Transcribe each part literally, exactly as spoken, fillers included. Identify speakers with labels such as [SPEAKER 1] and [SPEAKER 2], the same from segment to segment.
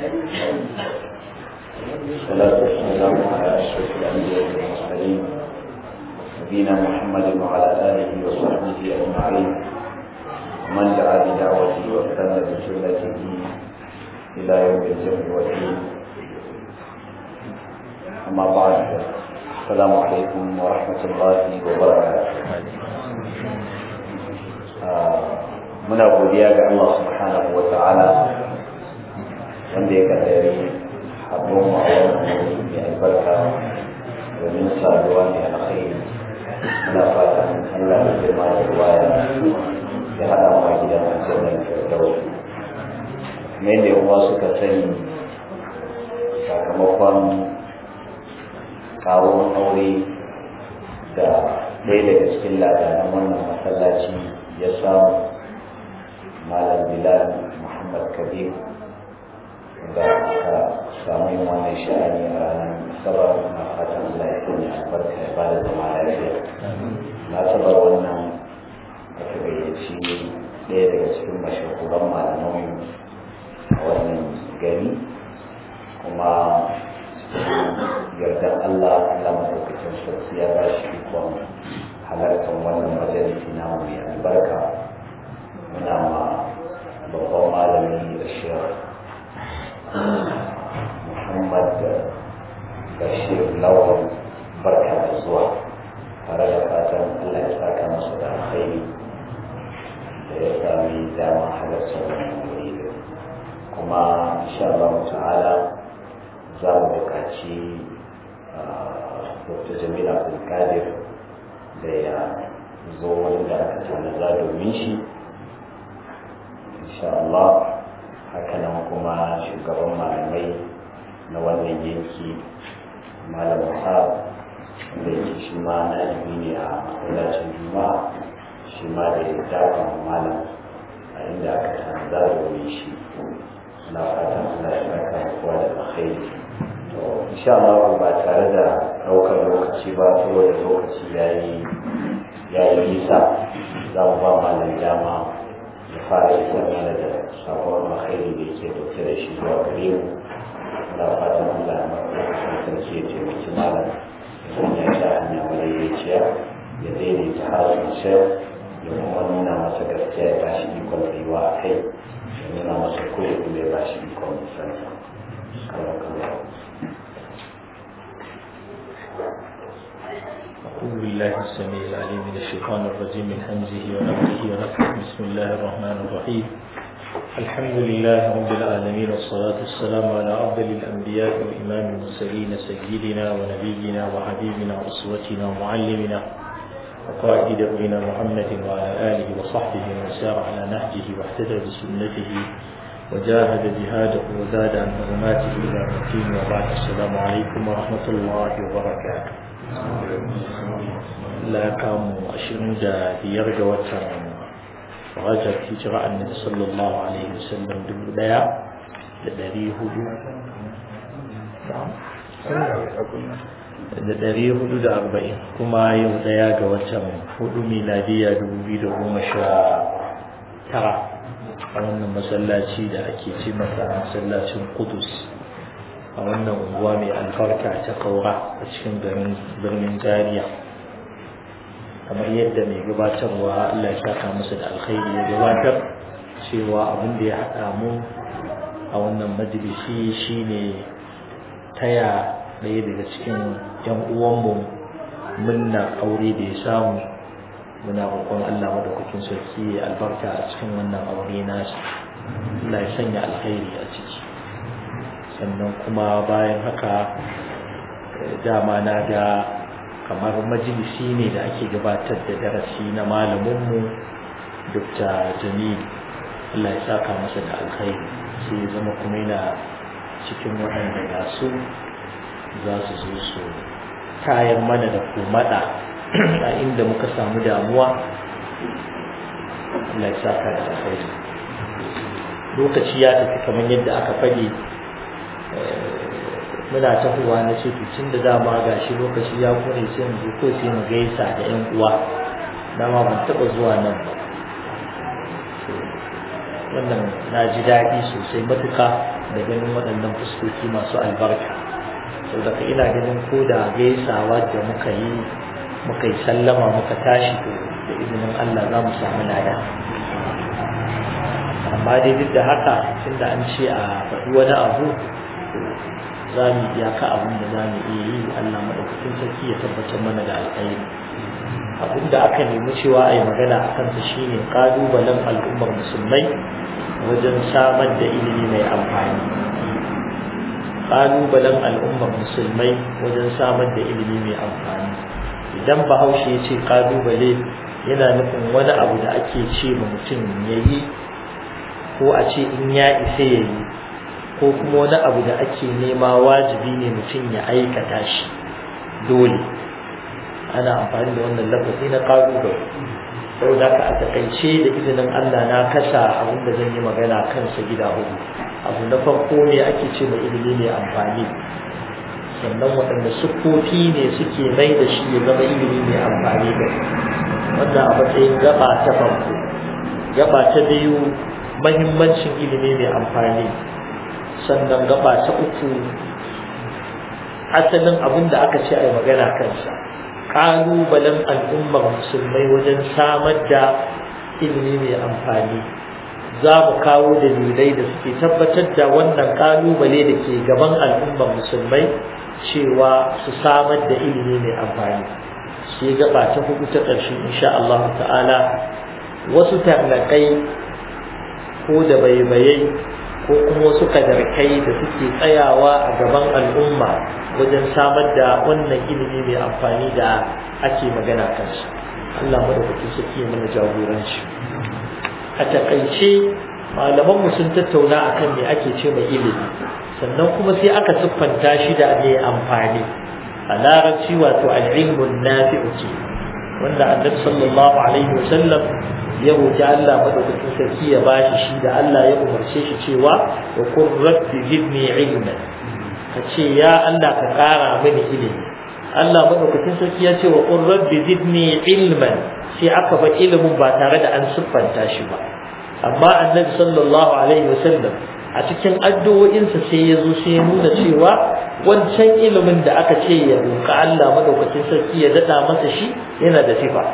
[SPEAKER 1] والصلاة والسلام على أشرف الأنبياء والمرسلين نبينا محمد وعلى آله وصحبه أجمعين ومن دعا بدعوته واستنى بسنته إلى يوم الجمع والدين. أما بعد، السلام عليكم ورحمة الله وبركاته. muna godiya ga Allah subhanahu wa ta'ala wanda ya kaddare haɗuwar mu a wannan wuri mai albarka domin saduwa mai alkhairi. Muna fatan Allah ya girma da ruwaya ya haɗa mu a gidan aljannan firdaus. Kamar yadda yawa suka sani, sakamakon kawo aure da ɗaya daga cikin ladanan wannan masallaci ya samu, Malam Bilal Muhammad Kabir, da aka samu yin wannan sha'ani a ranar Asabar. Na fatan Allah ya sanya albarka ya bada zama lafiya. Na Asabar wannan aka gayyaci ɗaya daga cikin mashahuran malamai a wannan gari, kuma yardar Allah Allah madaukakin sarki ya ba shi ikon halartar wannan majalisi na mai albarka. Muna ma babban malami da Sheikh Muhammad Bashir Lawal barka da zuwa, tare da fatan Allah ya saka masa da alkhairi da ya sami dama halartar wannan wuri. Kuma insha Allah ta'ala za mu buƙaci Dokta Jamil Abdulkadir da ya zo wanda aka tanaza domin shi insha Allah. Hakanan kuma shugaban malamai na wannan yanki, Malam Muhammad, wanda yake shi ma na'ibi ne a masallacin Juma'a, shi ma da ya dafa malam a inda aka tanaza domin shi. Na fatan Allah ya saka kowa da alkhairi. To insha Allah ba tare da ɗaukar lokaci ba, saboda lokaci yayi yayi nisa, za mu ba malam dama ya fara isar mana da sabon alkhairi da yake dauke da shi zuwa gare mu. Na fatan Allah ya maɗaukakin sarki ya taimaki malam ya sanya shi a hanya madaidaiciya, ya daidaita harshen ya kuma nuna masa gaskiya, ya bashi ikon tsayuwa a kai, ya nuna masa kure kuma ya bashi ikon musanta.
[SPEAKER 2] أعوذ بالله السميع العليم من الشيطان الرجيم من همزه ونفخه ونفخه. بسم الله الرحمن الرحيم. الحمد لله رب العالمين، والصلاة والسلام على أفضل الأنبياء وإمام المرسلين سيدنا ونبينا وحبيبنا وأسوتنا ومعلمنا وقائد دربنا محمد وعلى آله وصحبه ومن سار على نهجه واهتدى بسنته وجاهد جهاده وزاد عن حرماته إلى الدين. وبعد، السلام عليكم ورحمة الله وبركاته. لا كام أشرن دا بيرجع وتر رجب هجرة النبي صلى الله عليه وسلم دبلا لدري هدو da ɗari hudu da arba'in, kuma yau ɗaya ga watan hudu miladiya dubu biyu da goma sha tara a wannan masallaci da ake ce masa masallacin Qudus a wannan unguwa mai albarka ta Kaura a cikin garin birnin Zaria. Kamar yadda mai gabatarwa Allah ya saka masa da alkhairi ya gabatar cewa abin da ya haɗa mu a wannan majalisi shine taya ɗaya daga cikin yan uwanmu munna aure da ya samu. Muna roƙon Allah madaukakin sarki ya albarka a cikin wannan aure nasa, Allah ya sanya alkhairi a ciki. Sannan kuma bayan haka, dama na ga kamar majalisi ne da ake gabatar da darasi na malaminmu Dokta Jamil, Allah ya saka masa da alkhairi, sai ya zama kuma yana cikin waɗanda ga su za su zo su kayan mana da komada a inda muka samu damuwa. Allah ya saka da alkhairi. Lokaci ya tafi kamar yadda aka faɗi, muna tahowa na ce tun da dama gashi lokaci ya kure, sai mu ko sai mu gaisa da ƴan uwa. Dama ban taɓa zuwa nan ba, wannan na ji daɗi sosai matuka da ganin waɗannan fuskoki masu albarka. Sau daga ina ganin ko da gaisawa da muka yi muka yi sallama muka tashi da izinin Allah za mu samu lada. Amma dai duk da haka tunda an ce a faɗi wani abu za mu iyaka abin da za mu iya yi. Allah madaukakin sarki ya tabbatar mana da alkhairi. Abin da aka nemi cewa a yi magana a kansa shine ƙalubalen al'ummar musulmai wajen samar da ilimi mai amfani. Ƙalubalen al'ummar musulmai wajen samar da ilimi mai amfani. Idan Bahaushe ya ce ƙalubale yana nufin wani abu da ake ce ma mutum ya yi, ko a ce in ya isa ya yi, ko kuma wani abu da ake nema wajibi ne mutum ya aikata shi dole. Ana amfani da wannan lafazi na ƙalubale. Saboda haka a takaice da izinin Allah na kasa abin da zan yi magana kansa gida hudu. Abu na farko ne ake ce mai ilimi mai amfani, sannan waɗanda siffofi ne suke mai da shi ya zama ilimi mai amfani da wannan a matsayin gaba ta farko. Gaba ta biyu mahimmancin ilimi mai amfani, sannan gaba ta uku asalin abin da aka ce a yi magana kansa, ƙalubalen al'ummar musulmai wajen samar da ilimi mai amfani. Za mu kawo dalilai da suke tabbatar da wannan ƙalubale da ke gaban al'ummar musulmai cewa su samar da ilimi mai amfani. Sai gaba ta hudu ta ƙarshe insha Allah ta'ala, wasu tarnaƙai ko da baibayai ko kuma wasu kadarkai da suke tsayawa a gaban al'umma wajen samar da wannan ilimi mai amfani da ake magana kansa. Allah madaukakin sarki ya mana jagoranci. A takaice malaman mu sun tattauna akan me ake ce mai ilimi, sannan kuma sai aka siffanta shi da mai amfani. A larabci wato al-ilmun nafi'u ce, wanda Annabi sallallahu alaihi wasallam ya roki Allah madaukakin sarki ya bashi shi, da Allah ya umarce shi cewa wa qur rabbi zidni ilman, kace ya Allah ka kara mini ilimi. Allah madaukakin sarki ya ce wa qur rabbi zidni ilman, sai aka ba ilimin ba tare da an siffanta shi ba. Amma Annabi sallallahu alaihi wasallam a cikin addu'o'insa sai ya zo sai ya nuna cewa wancan ilimin da aka ce ya roƙa Allah madaukakin sarki ya dada masa shi yana da sifa.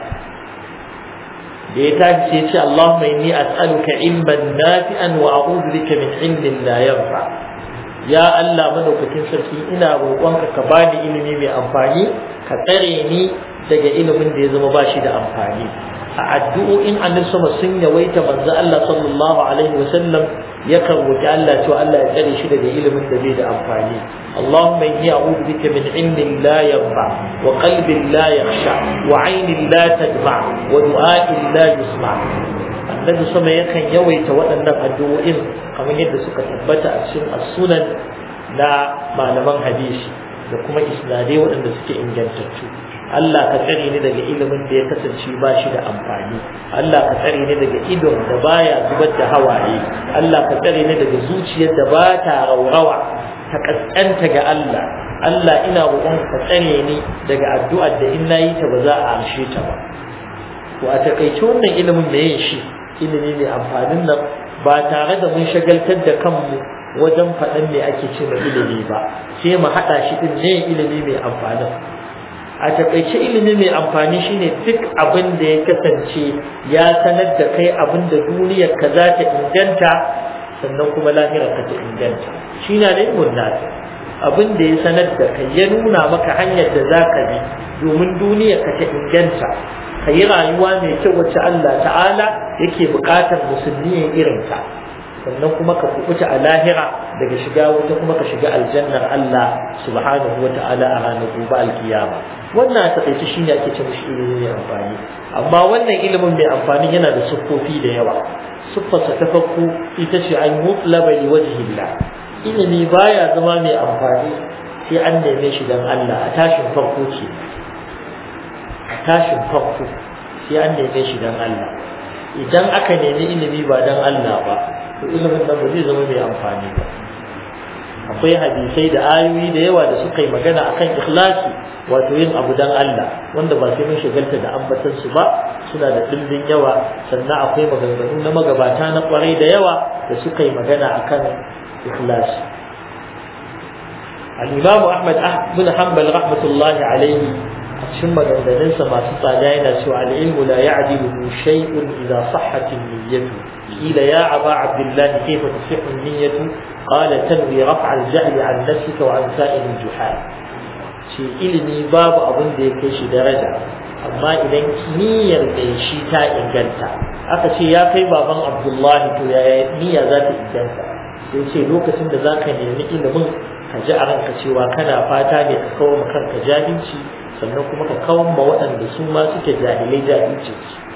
[SPEAKER 2] Da ya tashi sai ya ce Allahumma inni as'aluka ilman nafi'an wa a'udhu bika min ilmin la yanfa. Ya Allah madaukakin sarki ina roƙonka ka bani ilimi mai amfani, ka tsare ni daga ilimin da ya zama ba shi da amfani. A addu'o'in Annabi sama sun yawaita, manzo Allah sallallahu alaihi wasallam yakan roƙi Allah cewa Allah ya tsare shi daga ilimin da bai da amfani. Allahumma inni a'udhu bika min ilmin la yanfa wa qalbin la yakhsha wa 'aynin la tadma wa du'a'in la yusma. Annabi sama yakan yawaita waɗannan addu'o'in kamar yadda suka tabbata a cikin as-sunan na malaman hadisi da kuma isnadai waɗanda suke ingantattu. Allah ka tsare ni daga ilimin da ya kasance ba shi da amfani. Allah ka tsare ni daga idon da baya zubar da hawaye. Allah ka tsare ni daga zuciyar da ba ta raurawa ta kaskanta ga Allah. Allah ina roƙon ka tsare ni daga addu'ar da in nayi ta ba za a amshe ta ba. To a takaice wannan ilimin me yin shi ilimi mai amfanin nan ba tare da mun shagaltar da kanmu wajen faɗan me ake ce ma ilimi ba, sai mu haɗa shi din ne ilimi mai amfanin. A takaice ilimi mai amfani shine duk abin da ya kasance ya sanar da kai abin da duniyar ka za ta inganta, sannan kuma lahirar ka ta inganta. Shi na da ilmun nafi, abin da ya sanar da kai ya nuna maka hanyar da za ka bi domin duniyar ka ta inganta, ka yi rayuwa mai kyau wacce Allah ta'ala yake buƙatar musulmi ya irinta, sannan kuma ka kubuta a lahira daga shiga wuta, kuma ka shiga aljannar Allah subhanahu wa ta'ala a ranar gobe alkiyama. Wannan a taƙaice shi ne ake ce mishi ilimi mai amfani. Amma wannan ilimin mai amfani yana da siffofi da yawa. Siffarsa ta farko ita ce an mutlaba li wajhillah. Ilimi baya zama mai amfani sai an neme shi dan Allah. A tashin farko ce a tashin farko sai an neme shi dan Allah. Idan aka nemi ilimi ba dan Allah ba, to ilimin nan ba zai zama mai amfani ba. Akwai hadisai da ayoyi da yawa da suka yi magana akan ikhlasi, wato yin abu dan Allah, wanda ba sai mun shagalta da ambatan su ba, suna da dimbin yawa. Sannan akwai maganganu na magabata na kwarai da yawa da suka yi magana akan ikhlasi. al-Imam Ahmad bin Hanbal rahmatullahi alayhi a cikin maganganunsa masu tsada yana cewa al-ilmu la ya'dilu shay'un idha sahhat an-niyyatu ila ya aba abdullah kayfa tasihhu an-niyyatu qala tanwi raf'a al-jahl 'an nafsika wa 'an sa'il al-juhal. shi ilimi babu abin da ya kai shi daraja, amma idan niyyar da shi ta inganta aka ce ya kai baban abdullahi to ya niyya za ta inganta sai ce lokacin da za ka nemi ilimin ka ji a ranka cewa kana fata ne ka kawo ma kanka jahilci sannan kuma ka kawo ma waɗanda su ma suke jahilai jahilci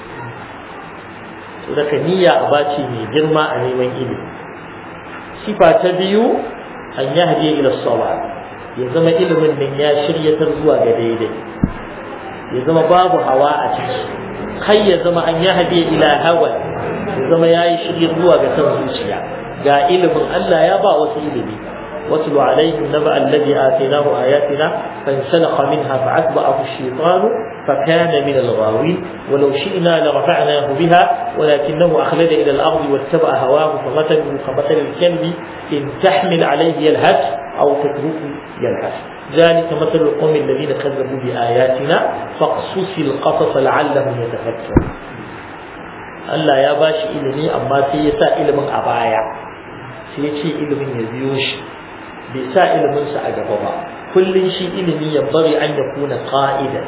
[SPEAKER 2] to daga niyya a baci mai girma a neman ilimi. Sifa ta biyu an yahdi ila sawab, ya zama ilimin nan ya shiryatar zuwa ga daidai, ya zama babu hawa a ciki, kai ya zama an yahdi ila hawa, ya zama yayi shirye zuwa ga san zuciya. Ga ilimin Allah ya ba wasu ilimi, واتل عليهم نبأ الذي آتيناه آياتنا فانسلخ منها فأتبعه الشيطان فكان من الغاوين ولو شئنا لرفعناه بها ولكنه أخلد إلى الأرض واتبع هواه فمثله كمثل الكلب إن تحمل عليه يلهث أو تتركه يلهث ذلك مثل القوم الذين كذبوا بآياتنا فاقصص القصص لعلهم يتفكرون. Allah ya bashi ilimi amma sai ya sa ilimin a baya, sai ya ce ilimin ya biyo shi, bai sa iliminsa a gaba ba. Kullum shi ilimi ya bari an ya kuna qa'idan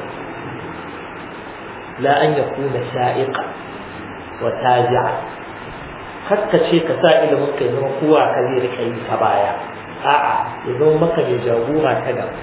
[SPEAKER 2] la an ya kuna sa'iqa wa tabi'a. Hakka ce ka sa ilimin ka zama kowa ka zai rika yi ta baya, a'a ya zama maka mai jagora ta gaba,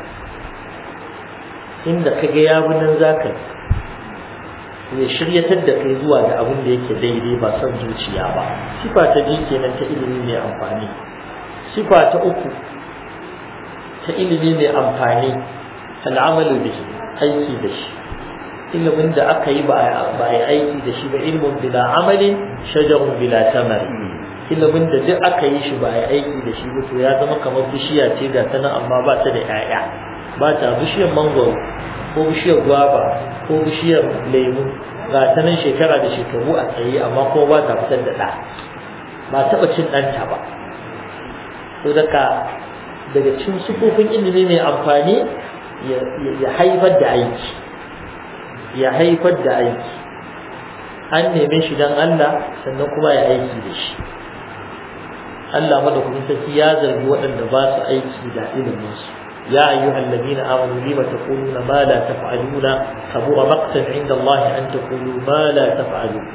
[SPEAKER 2] inda ka ga yabi nan zaka ya shiryatar da kai zuwa ga abin da yake daidai ba son zuciya ba. Sifa ta biyu kenan ta ilimi mai amfani. Sifa ta uku ta ilimi mai amfani al'amalu bihi, aiki da shi. Ilimin da aka yi ba a yi aiki da shi ba, ilmun bila amalin shajarun bila tamari. Ilimin da duk aka yi shi ba a yi aiki da shi ba to ya zama kamar bishiya ce ga tana amma ba ta da 'ya'ya, ba ta bishiyar mangoro ko bishiyar gwaba ko bishiyar lemu, ga ta nan shekara da shekaru a tsaye amma kuma ba ta fitar da ɗa, ba taɓa cin ɗanta ba. to daga daga cikin sufofin ilimi mai amfani ya haifar da aiki, ya haifar da aiki an neme shi don Allah sannan kuma ya aiki da shi. Allah madaukakin sarki ya zargi waɗanda ba su aiki da iliminsu. يا أيها الذين آمنوا لم تقولون ما لا تفعلون كبر مقتا عند الله أن تقولوا ما لا تفعلون.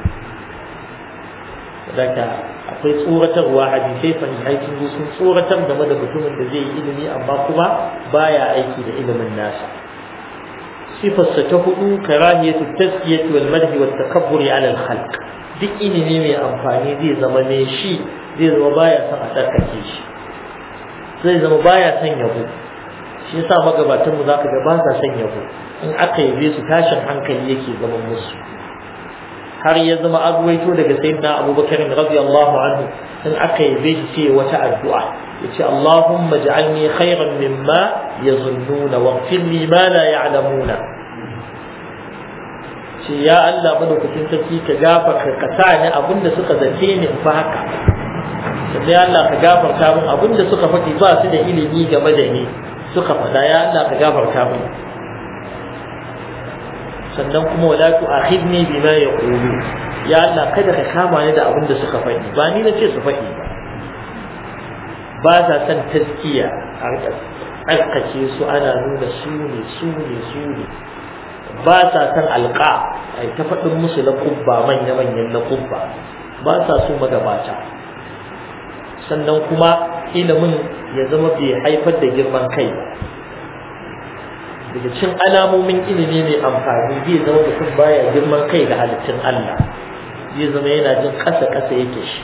[SPEAKER 2] ذاك akwai tsoratarwa hadisai sahihai sun zo sun tsoratar game da mutumin da zai yi ilimi amma kuma baya aiki da ilimin nasa. Sifarsa ta hudu karahiyatu tazkiyati wal madhi wat takabburi ala al khalq. Duk ilimi mai amfani zai zama ne shi zai zama baya son a tsarkake shi, zai zama baya son yabo. Shi yasa magabatan mu zaka ga ba sa son yabo, in aka yabe su tashin hankali yake zaman musu. har ya zama agwaito daga sayyidina Abubakar radiyallahu anhu in aka yabe shi sai wata addu'a yace Allahumma ij'alni khayran mimma yazunnuna waghfir li ma la ya'lamuna. shi ya Allah madaukakin sarki ka gafarta ka sa ni abinda suka zace ni in fa haka, sai Allah ka gafarta min abinda suka faɗi ba su da ilimi game da ni suka faɗa, ya Allah ka gafarta min. sannan kuma wala tu'akhidni bima yaqulu, ya Allah kada ka kama ni da abin da suka faɗi, ba ni nace su faɗi ba sa san tazkiya a tsarkake su ana nuna su ne su ne su ne, ba sa san alqa ai ta faɗin musu na kubba manya manyan na kubba, ba sa su magabata. sannan kuma ilimin ya zama bai haifar da girman kai. daga cikin alamomin ilimi mai amfani zai zama mutum baya girman kai da halittun Allah, zai zama yana jin ƙasa-ƙasa yake shi.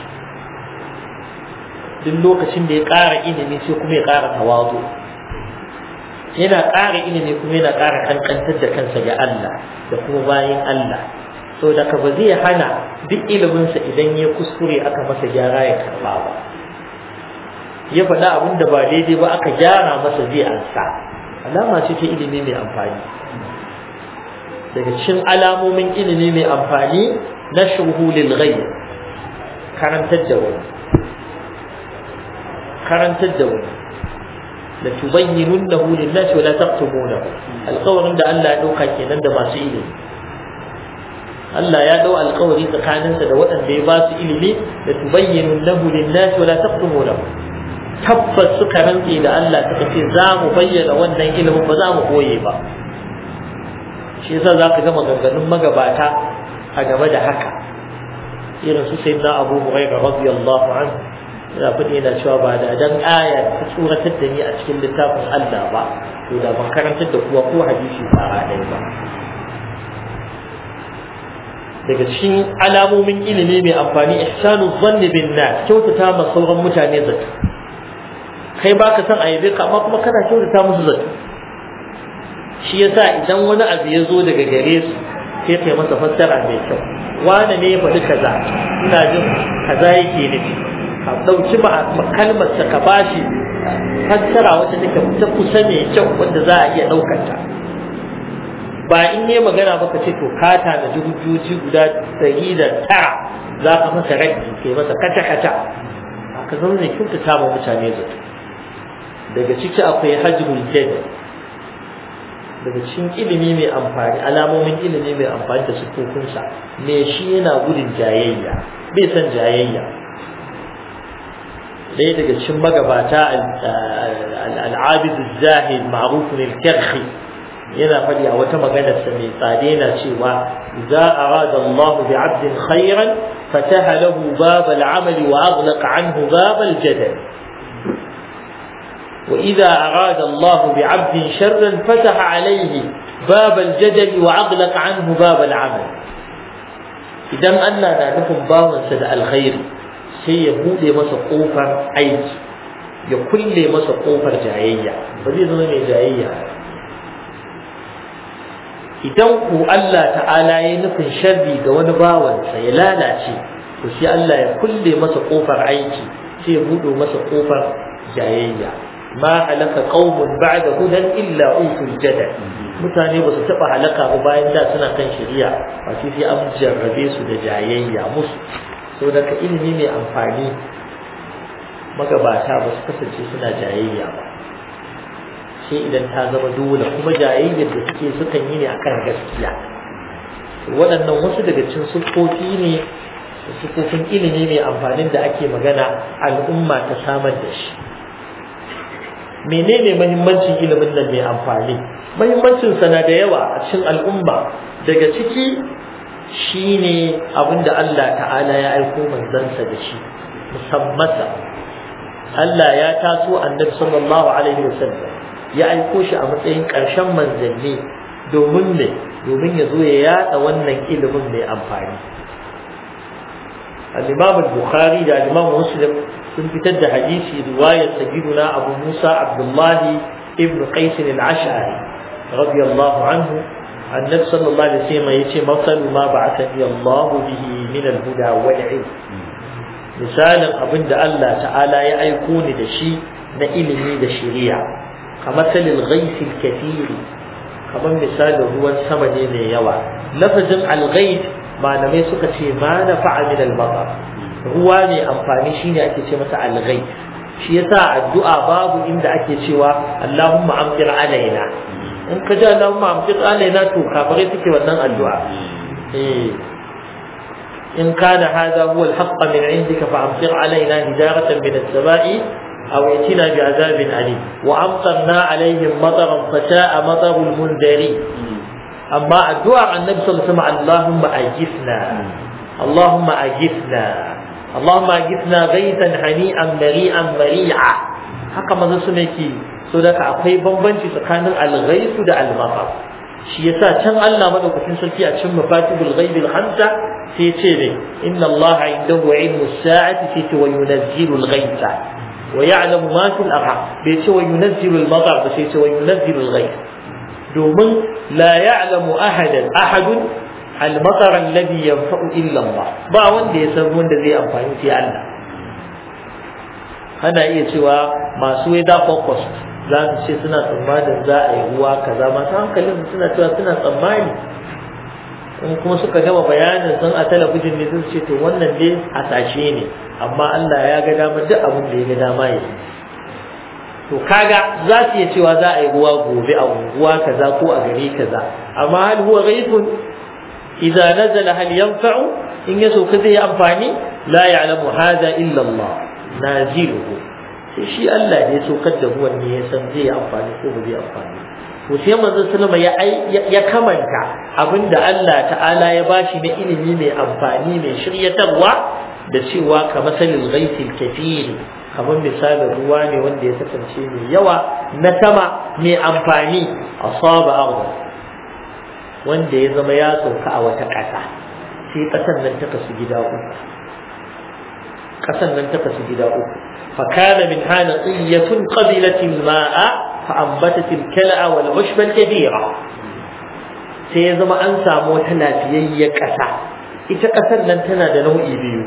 [SPEAKER 2] duk lokacin da ya ƙara ilimi sai kuma ya ƙara tawazu, yana ƙara ilimi kuma yana ƙara kankantar da kansa ga Allah da kuma bayin Allah. so da ka ba zai hana duk iliminsa idan ya kuskure aka masa gyara ya karɓa ba, ya faɗa abin da ba daidai ba aka gyara masa zai ansa, alama ce ta ilimi mai amfani. daga cikin alamomin ilimi mai amfani nashruhu lil ghayb, karantar da wani karantar da wani la tubayyinunnahu lin-nasi wa la taqtumunahu alqawlin da Allah ya dauka kenan da masu ilimi Allah ya dau alƙawari tsakaninsa da waɗanda ya ba su ilimi da tubayyinunnahu lin-nasi wa la taqtumunahu tabbas suka rantse da Allah suka ce za mu bayyana wannan ilimin ba za mu koye ba shi yasa zaka ga maganganun magabata a game da haka irin su sayyidina Abu Hurairah radiyallahu anhu ya faɗi yana cewa ba da dan aya ta tsoratar da ni a cikin littafin Allah ba to da ban karantar da kuwa ko hadisi ba a dai ba daga cikin alamomin ilimi mai amfani ihsanu dhanni bin nas kyautata ma sauran mutane zato kai baka san ayyabe ka amma kuma kana kyautata musu zato shi yasa idan wani abu ya zo daga gare su sai kai masa fassara mai kyau wani ne ya faɗi kaza ina jin kaza yake nufi ka ɗauki kalmar sa ka bashi fassara wacce take ta kusa mai kyau wanda za a iya ɗaukar ta ba in yi magana ba ka ce to ka tanaji hujjoji guda ɗari da tara za ka masa raddi kai masa kata kata ka zama mai kyautata ma mutane zato daga ciki akwai hajjul jadal daga cikin ilimi mai amfani alamomin ilimi mai amfani da sufofinsa me shi yana gudun jayayya bai san jayayya ɗaya daga cikin magabata al-abid az-zahid ma'ruf al-karhi yana faɗi a wata maganar sa mai tsade yana cewa idza arada Allah bi 'abdin khairan fataha lahu bab al-'amali wa aghlaqa 'anhu bab al-jadal وإذا أراد الله بعبد شرا فتح عليه باب الجدل وأغلق عنه باب العمل إذا أننا نفهم باون سد الخير سيبود مسا قوفر عيد يكل مسا قوفر جايية فدي زمان جايية إذا هو الله تعالى ينفن شري دون باون سيلالا شيء وشي الله يكل مسا قوفر عيد سيبود مسا قوفر جايية ما هلك قوم بعد هدى إلا أوتوا الجدل mutane ba su taba halaka ba bayan da suna kan shari'a ba sai sai an jarrabe su da jayayya musu so da ka ilimi mai amfani magabata ba su kasance suna jayayya ba sai idan ta zama dole kuma jayayyar da suke sukan yi ne akan gaskiya waɗannan wasu daga cikin sufofi ne sufofin ilimi mai amfanin da ake magana al'umma ta samar da shi menene muhimmancin ilimin nan mai amfani muhimmancin sa na da yawa a cikin al'umma daga ciki shine abinda Allah ta'ala ya aiko manzansa da shi musammata Allah ya taso annabi sallallahu alaihi wasallam ya aiko shi a matsayin ƙarshen manzanni domin ne domin ya zo ya yada wannan ilimin mai amfani al-Imam al-Bukhari da al-Imam Muslim sun fitar da hadisi riwayar sayyiduna Abu Musa Abdullah ibn Qais al-Ash'ari radiyallahu anhu annabi sallallahu alaihi wasallam yace masalu ma ba'athani Allah bihi min al-huda wal 'ilm misalan abinda Allah ta'ala ya aiko ni da shi na ilimi da shari'a kamar salil ghayth al-kathir kamar misalin ruwan sama ne mai yawa lafazin al-ghayth malamai suka ce ma nafa'a min al-matar ruwa ne amfani shine ake ce masa al-ghayth shi yasa addu'a babu inda ake cewa Allahumma amtir alaina in ka ji Allahumma amtir alaina to kafare suke wannan addu'a eh in kana hada huwa al-haqq min indika fa amtir alaina hijaratan min as-sama'i aw yatina bi'adabin alim wa amtarna alaihim mataran fasa'a matarul mundari amma addu'a annabi sallallahu alaihi wasallam Allahumma ajifna Allahumma ajifna Allahumma ajifna ghaythan hani'an mari'an mari'a haka manzo su yake so da akwai bambanci tsakanin al-ghayth da al-matar shi yasa can Allah madaukakin sarki a cikin mafatihul ghaib al-khamsa sai ce ne inna Allah indahu ilmu as-sa'ati fi wa yunazzilu al-ghaytha wa ya'lamu ma fil arham bai ce wa yunazzilu al-matar ba sai ce wa yunazzilu al-ghayth domin la ya'lamu ahadan ahadun al-matar alladhi yanfa'u illa Allah ba wanda ya san wanda zai amfani sai Allah ana iya cewa masu weather focus za su ce suna tsammanin za a yi ruwa kaza masu hankalin suna cewa suna tsammani in kuma suka gama bayanin sun a talabijin ne sun ce to wannan dai hasashe ne amma Allah ya ga dama duk abin da ya ga dama ya to kaga za su iya cewa za a yi ruwa gobe a unguwa kaza ko a gari kaza amma hal huwa ghaibun idza nazala hal yanfa'u in yaso ka zai amfani la ya'lamu hada illa Allah naziluhu sai shi Allah ne ya saukar da ruwan ne ya san zai amfani ko ba zai amfani to sai manzo sallama ya ya kamanta abinda Allah ta'ala ya bashi na ilimi mai amfani mai shiryatarwa da cewa kamar salil ghaisil kathir kamar misalin ruwa ne wanda ya kasance mai yawa na sama mai amfani asaba arda wanda ya zama ya sauka a wata ƙasa sai ƙasan nan ta kasu gida uku ƙasan nan ta kasu gida uku fa kana min hana qiyatun qabilat al-ma'a fa anbatat al-kal'a wal 'ushba al-kabira sai ya zama an samu wata lafiyayyar ƙasa ita ƙasar nan tana da nau'i biyu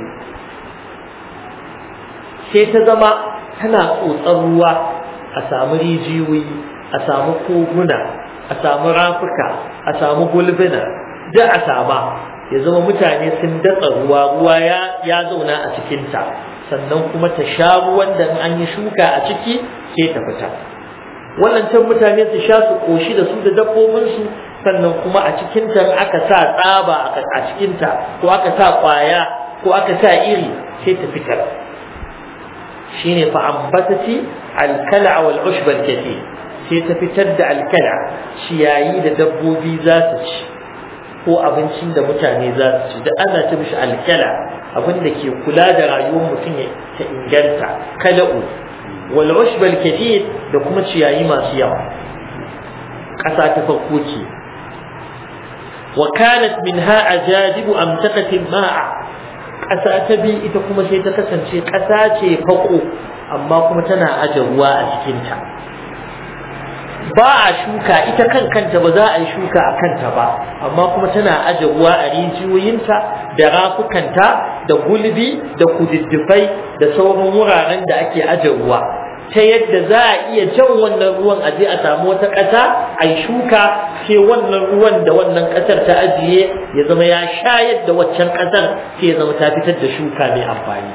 [SPEAKER 2] sai ta zama tana tsotsar ruwa a samu rijiyoyi a samu koguna a samu rafuka a samu gulbina da a sama ya zama mutane sun datsa ruwa ruwa ya ya zauna a cikinta sannan kuma ta sha ruwan da an yi shuka a ciki sai ta fita waɗancan mutane su sha su ƙoshi da su da dabbobinsu sannan kuma a cikinta aka sa tsaba a cikinta ko aka sa ƙwaya ko aka sa iri sai ta fitar shine fa ambatati alkala wal ushba alkathir sai ta fitar da alkala ciyayi da dabbobi za su ci ko abincin da mutane za su ci da ana ta mishi alkala abin da ke kula da rayuwar mutum ta inganta kala'u wal ushba alkathir da kuma ciyayi masu yawa ƙasa ta farko ce wa kanat minha ajadibu amtaqatil ma'a ƙasa ta bi ita kuma sai ta kasance ƙasa ce fako amma kuma tana aje ruwa a cikinta ba a shuka ita kan kanta ba za a yi shuka a kanta ba amma kuma tana aje ruwa a rijiyoyinta da rafukanta da gulbi da kududdufai da sauran wuraren da ake aje ruwa ta yadda za a iya jan wannan ruwan aje a samu wata ƙasa a yi shuka sai wannan ruwan da wannan ƙasar ta ajiye ya zama ya shayar da waccan ƙasar sai ya zama ta fitar da shuka mai amfani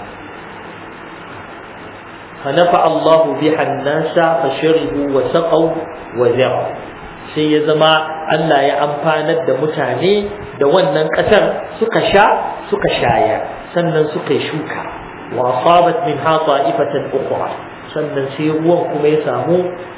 [SPEAKER 2] fanafa Allahu biha an-nasa fasharibu wa saqaw wa za'u sai ya zama Allah ya amfanar da mutane da wannan ƙasar suka sha suka shayar sannan suka yi shuka wa asabat minha ta'ifatan ukhra sannan sai ruwan kuma ya samu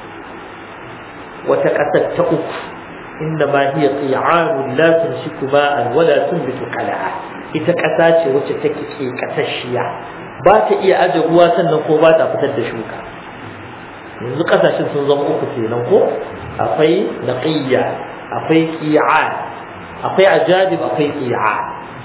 [SPEAKER 2] wata ƙasar ta uku inda ma hiya qi'anun la tumsiku ma'an wa la tunbitu qala'a ita ƙasa ce wacce take ke ƙasashiya ba ta iya aje ruwa sannan ko ba ta fitar da shuka yanzu ƙasashen sun zama uku kenan ko akwai naqiyya akwai qi'an akwai ajadib akwai qi'an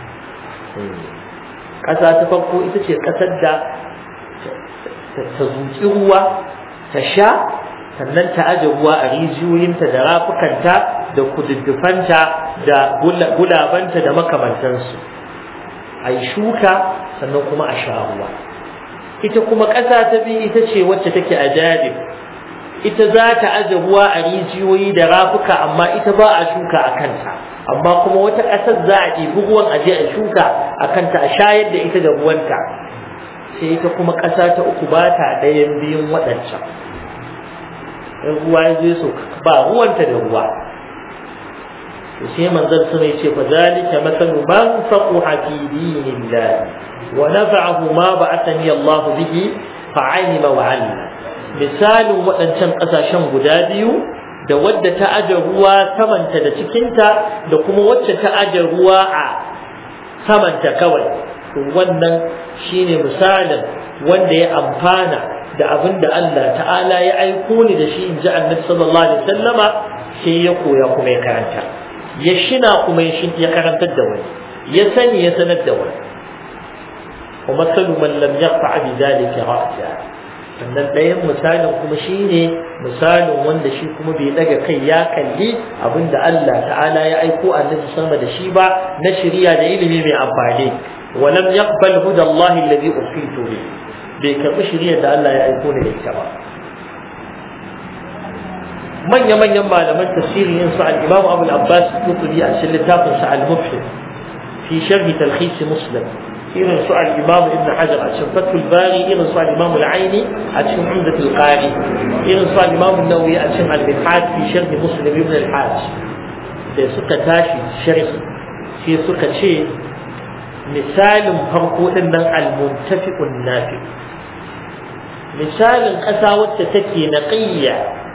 [SPEAKER 2] ƙasa ta farko ita ce ƙasar da ta zuci ruwa ta sha sannan ta aje ruwa a rijiyoyinta da rafukanta da kududdufanta da gulabanta da makamantansu a yi shuka sannan kuma a sha ruwa ita kuma ƙasa ta biyu ita ce wacce take a jadib ita za ta aje ruwa a rijiyoyi da rafuka amma ita ba a shuka a kanta amma kuma wata ƙasar za a ɗibi ruwan aje a shuka a kanta a shayar da ita da ruwanta sai ita kuma ƙasa ta uku ba ta ɗayan biyun waɗancan in ruwa ya zo so ba ruwanta da ruwa to sai manzon sun ce fa zalika masalu man faquha fi dinillah wa nafa'ahu ma ba'athani Allah bihi fa 'alima wa 'allama misalin waɗancan ƙasashen guda biyu da wadda ta aje ruwa samanta da cikinta da kuma wacce ta aje ruwa a samanta kawai to wannan shine misalin wanda ya amfana da abin da Allah ta'ala ya aiko ni da shi inji Annabi sallallahu alaihi wasallama sai ya koya kuma ya karanta ya shina kuma ya karantar da wani ya sani ya sanar da wani wa masalu man lam yaqfa bi dhalika ra'sa sannan ɗayan misalin kuma shine misalin wanda shi kuma bai daga kai ya kalli abin da Allah ta'ala ya aiko Annabi sama da shi ba na shari'a da ilimi mai amfani ولم يقبل هدى الله الذي أرسلت به بكم شريعة الله يكون للكبار من يمن يما لمن تفسير ينصع الإمام أبو العباس القطبي أسئلة تافنصع المبحث في شرح تلخيص مسلم irin su al-Imam Ibn Hajar a cikin Fathul Bari, irin su al-Imam al-Aini a cikin Umdatul Qari, irin su al-Imam an-Nawawi a cikin al-Minhaj fi sharh Muslim ibn al-Hajj. Da suka tashi sharhi sai suka ce misalin farko din nan al-muntafiqun nafi, misalin ƙasa wacce take naqiyya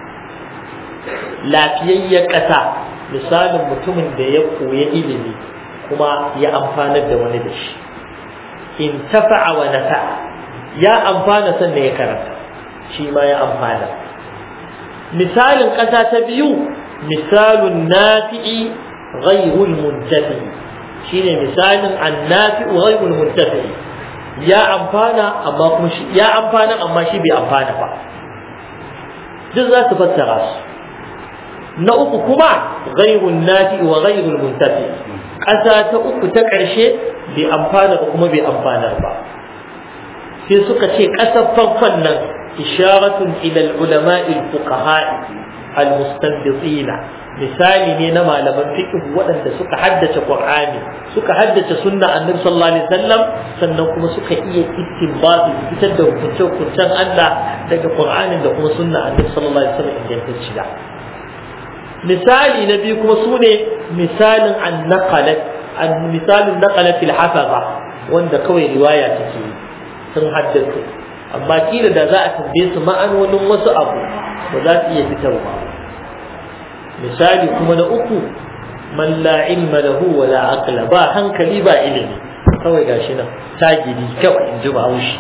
[SPEAKER 2] lafiyayyar ƙasa, misalin mutumin da ya koya ilimi kuma ya amfanar da wani da shi, in tafa'a wa nafa'a, ya amfana sannan ya karanta shi ma ya amfana. Misalin ƙasa ta biyu misalun nafi'i ghayrul muntafi, shine misalin annafi'u ghayrul muntafi, ya amfana amma kuma shi ya amfana amma shi bai amfana ba. Duk za su fassara su. Na uku kuma ghayrun nafi'i wa ghayrul muntafi, ƙasa ta uku ta ƙarshe bai amfana ba kuma bai amfanar ba. Sai suka ce ƙasar farkon nan isharatun ila al-ulama'i al-fuqaha'i al-mustanbitina, misali ne na malaman fiqh waɗanda suka haddace Qur'ani, suka haddace sunna Annabi sallallahu alaihi wasallam, sannan kuma suka iya istinbati, fitar da hukunce-hukuncen Allah daga Qur'anin da kuma sunna Annabi sallallahu alaihi wasallam ingantacciya. Misali na biyu kuma sune misalin an-naqalat misalin naqalat al-hafaza, wanda kawai riwaya take sun haddace, amma kila da za a tambaye su ma'anonin wasu abu ba za su iya fitarwa. Misali kuma na uku man la ilma lahu wa la aqla, ba hankali ba ilimi, kawai gashi nan tagiri kawai in ji Bahaushe.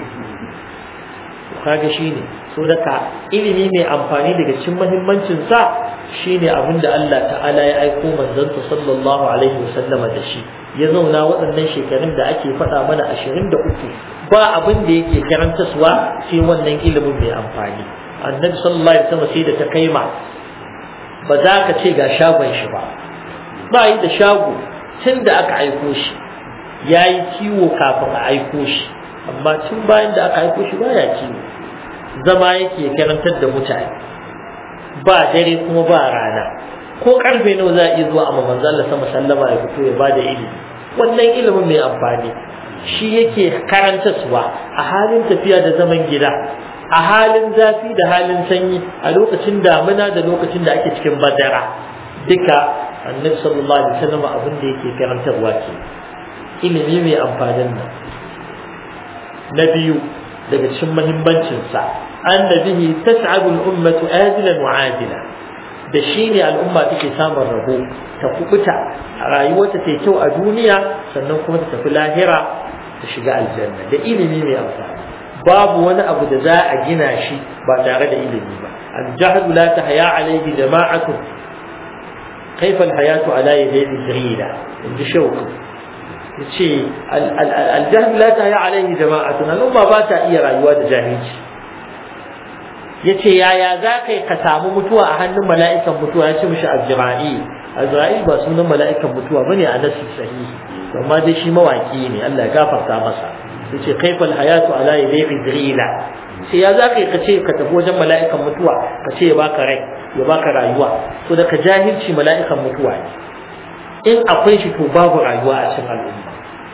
[SPEAKER 2] Kaga shine so daga ilimi mai amfani daga cikin muhimmancin sa shine abinda Allah ta'ala ya aiko manzon sallallahu alaihi wasallam da shi, ya zauna waɗannan shekarun da ake faɗa mana ashirin da uku ba abin da yake karantaswa sai wannan ilimin mai amfani. Annabi sallallahu alaihi wasallam sai da ta kaima ba za ka ce ga shagon shi ba, ba yi da shago tun da aka aiko shi, ya yi kiwo kafin a aiko shi, amma tun bayan da aka aiko shi baya kiwo, zama yake karantar da mutane ba dare kuma ba rana, ko karfe nawa za a iya zuwa amma manzo Allah sama sallama ya fito ya bada ilimi. Wannan ilimin mai amfani shi yake karantarwa a halin tafiya da zaman gida, a halin zafi da halin sanyi, a lokacin damina da lokacin da ake cikin badara, duka Annabi sallallahu alaihi wasallam abin da yake karantarwa ke ilimi mai amfanin nan. Na biyu daga cikin muhimmancin sa annabihi tas'abu al-ummatu ajilan wa ajila, da shine al'umma take samun rabo ta kubuta a rayuwarta ta kyau a duniya, sannan kuma ta tafi lahira ta shiga aljanna da ilimi mai amfani. babu wani abu da za a gina shi ba tare da ilimi ba. al-jahlu la tahya alayhi jama'atu kayfa al-hayatu ala yadi al-zrila inji shauku yace al-jahlu la tahya alayhi jama'atu, al'umma ba ta iya rayuwa da jahilci. yace yaya za kai ka samu mutuwa a hannun mala'ikan mutuwa? yace mishi Azrail. Azrail ba sunan mala'ikan mutuwa bane a nasi sahihi, amma dai shi mawaki ne, Allah ya gafarta masa. yace kaifal hayatu ala yadi Izrila, sai ya za kai ka ce ka tafi wajen mala'ikan mutuwa ka ce ya baka rai ya baka rayuwa, to da ka jahilci mala'ikan mutuwa ne. in akwai shi to babu rayuwa a cikin al'umma,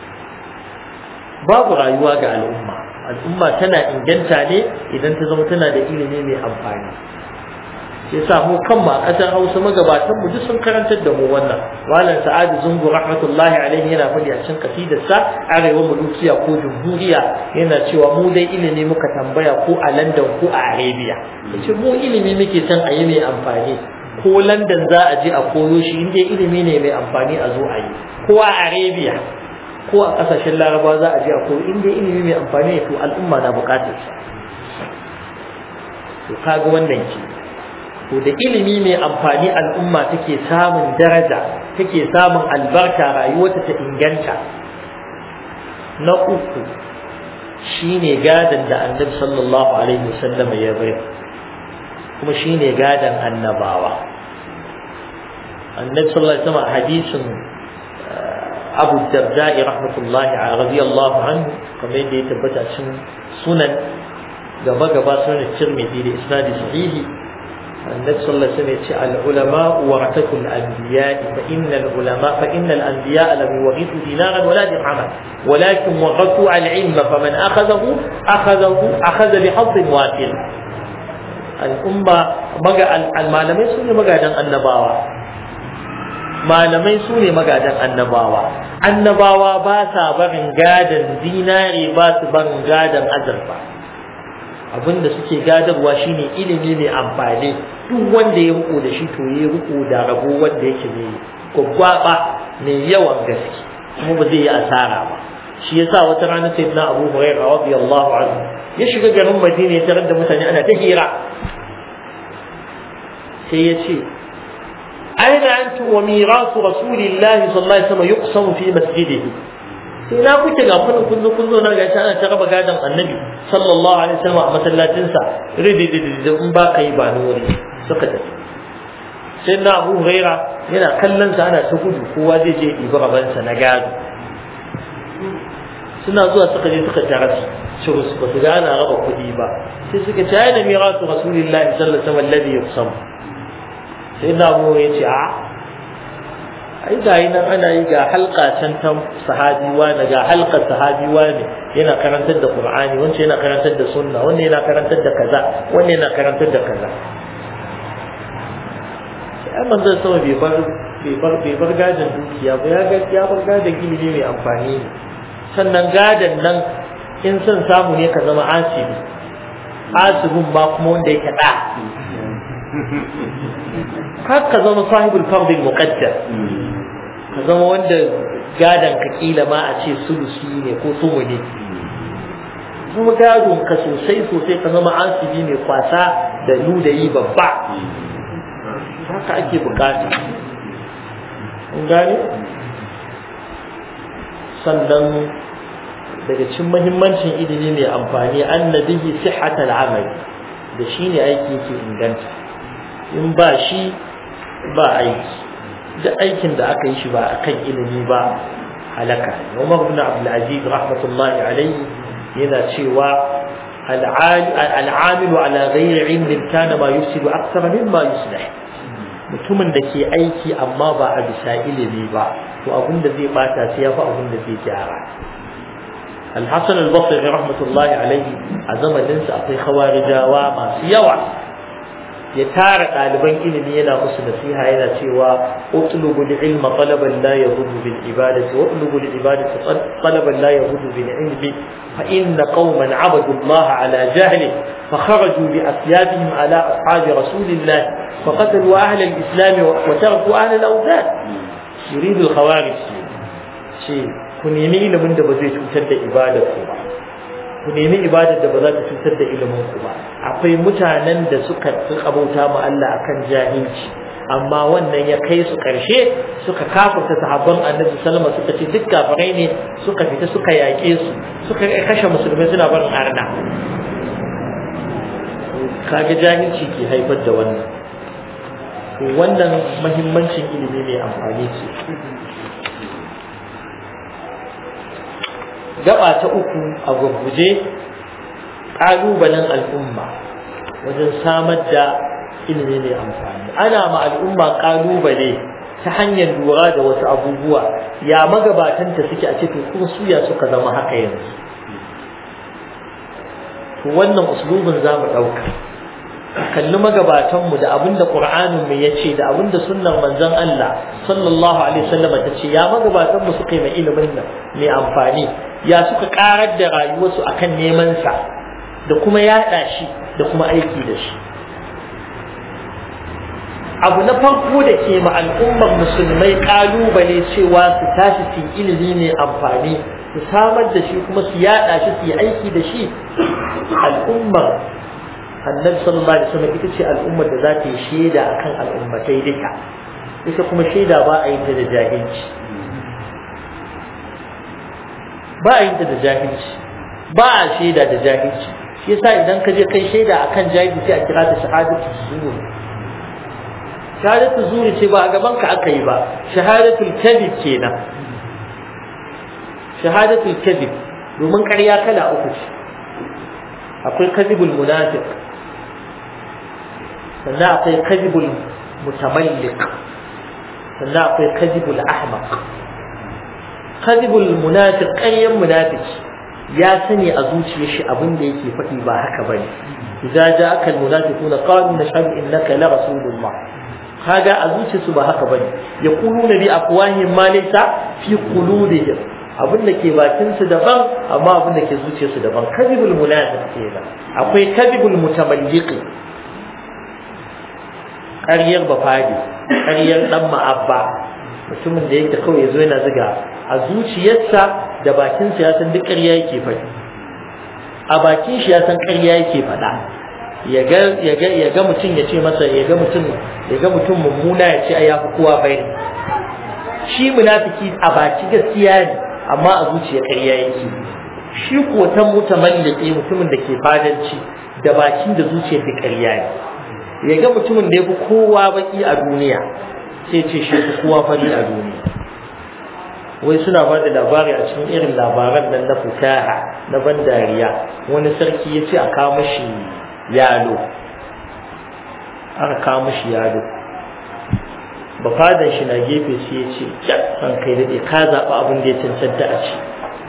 [SPEAKER 2] babu rayuwa ga al'umma. al'umma tana inganta ne idan ta zama tana da ilimi mai amfani. sai sa mu kanmu a ƙasar Hausa magabatan mu duk sun karantar da mu wannan. Malam Sa'adu Zungu rahmatullahi alaihi yana faɗi a cikin kasidar sa Arewa Mulukiya ko Jumhuriya, yana cewa mu dai ilimi muka tambaya ko a London ko a Arabia. yace mu ilimi muke son a yi mai amfani, ko London za a je a koyo shi in dai ilimi ne mai amfani a zo a yi, ko a Arabia ko a kasashen Laraba za a je a koyo in dai ilimi mai amfani to al'umma na bukatar sa. to kaga wannan ke to da ilimi mai amfani al'umma take samun daraja, take samun albarka, rayuwarta ta inganta. na uku shine gadan da Annabi sallallahu alaihi wasallam ya bayar, kuma shine gadan annabawa. Annabi sallallahu alaihi wasallam hadisin Abu Darda rahmatullahi radiyallahu anhu kamar yadda ya tabbata cikin sunan gaba gaba sunan Tirmidhi da isnadi sahihi, النبي صلى الله عليه وسلم يقول العلماء ورثة الأنبياء فإن العلماء فإن الأنبياء لم يورثوا دينارا ولا درهما ولكن ورثوا العلم فمن أخذه أخذه أخذ بحظ وافر. الأمة مجا المعلمين سوني مجادا النبوة malamai su ne magadan annabawa annabawa ba sa barin gadan dinari ba su barin gadan azurfa abinda suke gadarwa shine ilimi mai amfani duk wanda ya riko da shi to ya riko da rabo wanda yake mai gwaggwaba mai yawan gaske kuma ba zai yi asara ba. Shi yasa wata rana sayyidina Abu Hurairah radiyallahu anhu ya shiga garin Madina ya tarar da mutane ana ta hira sai ya ce أين أنتم وميراث رسول الله صلى الله عليه وسلم يقسم في مسجده. ina kuke ga kun kullu kullu na ga ana ta raba gadan annabi sallallahu alaihi wasallam a masallacin sa ridididi in ba kai ba nuri suka tafi. sai na Abu Huraira yana kallon sa ana ta gudu kowa zai je ibi raban sa na gado suna zuwa suka je suka tarasu shiru su ba su ga ana raba kudi ba sai suka ce ayyana mirasu rasulillahi sallallahu alaihi wasallam alladhi yuqsam. sai na Abu ya ce a ai ga nan ana yi ga halka can ta sahabiwa ne ga halkar sahabiwa ne yana karantar da Qur'ani wanda yana karantar da sunna wanda yana karantar da kaza wanda yana karantar da kaza. sai manzon sama bai bar bai bar bai bar gadan dukiya ba ya ga ya bar gadan ilimi mai amfani ne. sannan gadan nan in son samu ne ka zama asibi asibin ba kuma wanda yake da kar ka zama sahibul fardil muqaddar ka zama wanda gadan ka kila ma a ce sulusi ne ko sumuni kuma gadon ka sosai sosai ka zama asibi mai kwasa da ludayi babba haka ake bukata kun gane. sannan daga cikin muhimmancin ilimi mai amfani annabihi sihhatul amal da shine aiki yake inganta in ba shi ba aiki da aikin da aka yi shi ba akan ilimi ba halaka. Umar ibn Abdul Aziz rahmatullahi alayhi yana cewa al-amilu ala ghayri ilmin kana ma yufsidu akthara mimma yuslih. mutumin da ke aiki amma ba a bisa ilimi ba to abin da zai bata sai ya fi abin da zai gyara. Al-Hasan al-Basri rahmatullahi alayhi a zamanin sa akwai khawarijawa masu yawa ya tara ɗaliban ilimi yana musu nasiha yana cewa utlubul ilma talaban la yahudu bil ibadati wa utlubul ibadati talaban la yahudu bil ilmi fa inna qauman abadu Allah ala jahli fa kharaju bi asyabihim ala ashabi rasulillah fa qatalu ahla al islam wa taraku ahla al awdad. yuridu al khawarij shi ku nemi ilimin da ba zai cutar da ibadar ku ba ku nemi ibadar da ba za ta cutar da ilimin ku ba. akwai mutanen da suka kabauta ma Allah akan jahilci amma wannan ya kai su karshe suka kafirta sahabban Annabi sallallahu alaihi wasallam suka ce duk kafirai ne suka fita suka yaƙe su suka kashe musulmai suna barin arna. kaga jahilci ke haifar da wannan. to wannan muhimmancin ilimi mai amfani ce. gaba ta uku a gurguje ƙalubalen al'umma wajen samar da ilimi mai amfani. ana ma al'umma ƙalubale ta hanyar lura da wasu abubuwa ya magabatanta suke a cikin kuma suya suka zama haka yanzu. to wannan uslubin za mu ɗauka kalli magabatanmu da abinda Qur'anin mu yace da abinda sunnar manzon Allah sallallahu alaihi wasallam ta ce ya magabatanmu suka yi mai ilimin nan mai amfani ya suka karar da rayuwarsu akan neman sa da kuma yaɗa shi da kuma aiki da shi. abu na farko da ke ma al'ummar musulmai kalubale cewa su tashi su ilimi mai amfani su samar da shi kuma su yaɗa shi su yi aiki da shi. al'ummar annabi sallallahu alaihi wasallam ita ce al'ummar da za ta yi shaida akan al'ummatai duka. ita kuma shaida ba a yin ta da jahilci ba a yin ta da jahilci ba a shaida da jahilci. shi yasa idan ka je kai shaida akan jahilci sai a kira ta shahadatu zuhur. shahadatu zuhur ce ba a gaban ka aka yi ba, shahadatul kadhib kenan. shahadatul kadhib domin ƙarya kala uku ce. akwai kadhibul munafiq sannan akwai kadhibul mutamalliq sannan akwai kadhibul ahmaq. kadhibul munafiq ƙaryan munafiki ya sani a zuciyar shi abin da yake faɗi ba haka bane. idza ja'aka almunafiquna qalu nashhadu innaka la rasulullah, kaga a zuciyarsu ba haka bane. yaquluna bi afwahihim ma laysa fi qulubihim, abin da ke bakin su daban amma abin da ke zuciyarsu daban. kadhibul munafiq kenan. akwai kadhibul mutamalliqi, ƙaryar bafadi, ƙaryar dan ma'abba, mutumin da yake kawai yazo yana ziga a zuciyarsa da bakinsa ya san duk ƙarya yake faɗi, a bakin shi ya san ƙarya yake faɗa. ya ga ya ga ya ga mutum ya ce masa ya ga mutum ya ga mutum mummuna ya ce ai ya fi kowa bai. shi munafiki a baki gaskiya ne amma a zuciya ƙarya yake. shi ko ta mutamalliki, mutumin da ke fadanci da bakin da zuciyar da ƙarya ne. ya ga mutumin da ya fi kowa baki a duniya sai ce shi fi kowa fari a duniya. wai suna ba da labari a cikin irin labaran nan na fukaha na ban dariya. wani sarki ya ce a kawo mashi yalo, aka kawo mashi yalo, bafadan shi na gefe sai ya ce ya san kai daɗe ka zaɓa abin da ya cancanta a ci.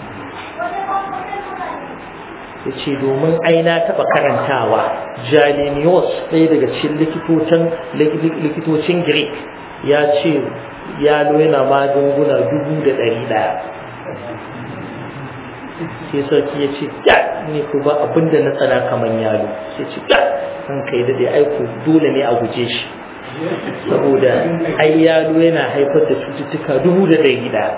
[SPEAKER 2] ya ce domin aina taɓa karantawa Jalenios, ɗaya daga cikin likitocin Greek, ya ce yalo yana magunguna dubu da ɗari ɗaya. sai sarki ya ce ya ne ku ba abinda na tsana kaman yalo. sai ce ya an kai da dai aiko dole ne a guje shi, saboda ai yalo yana haifar da cututtuka dubu da ɗari ɗaya.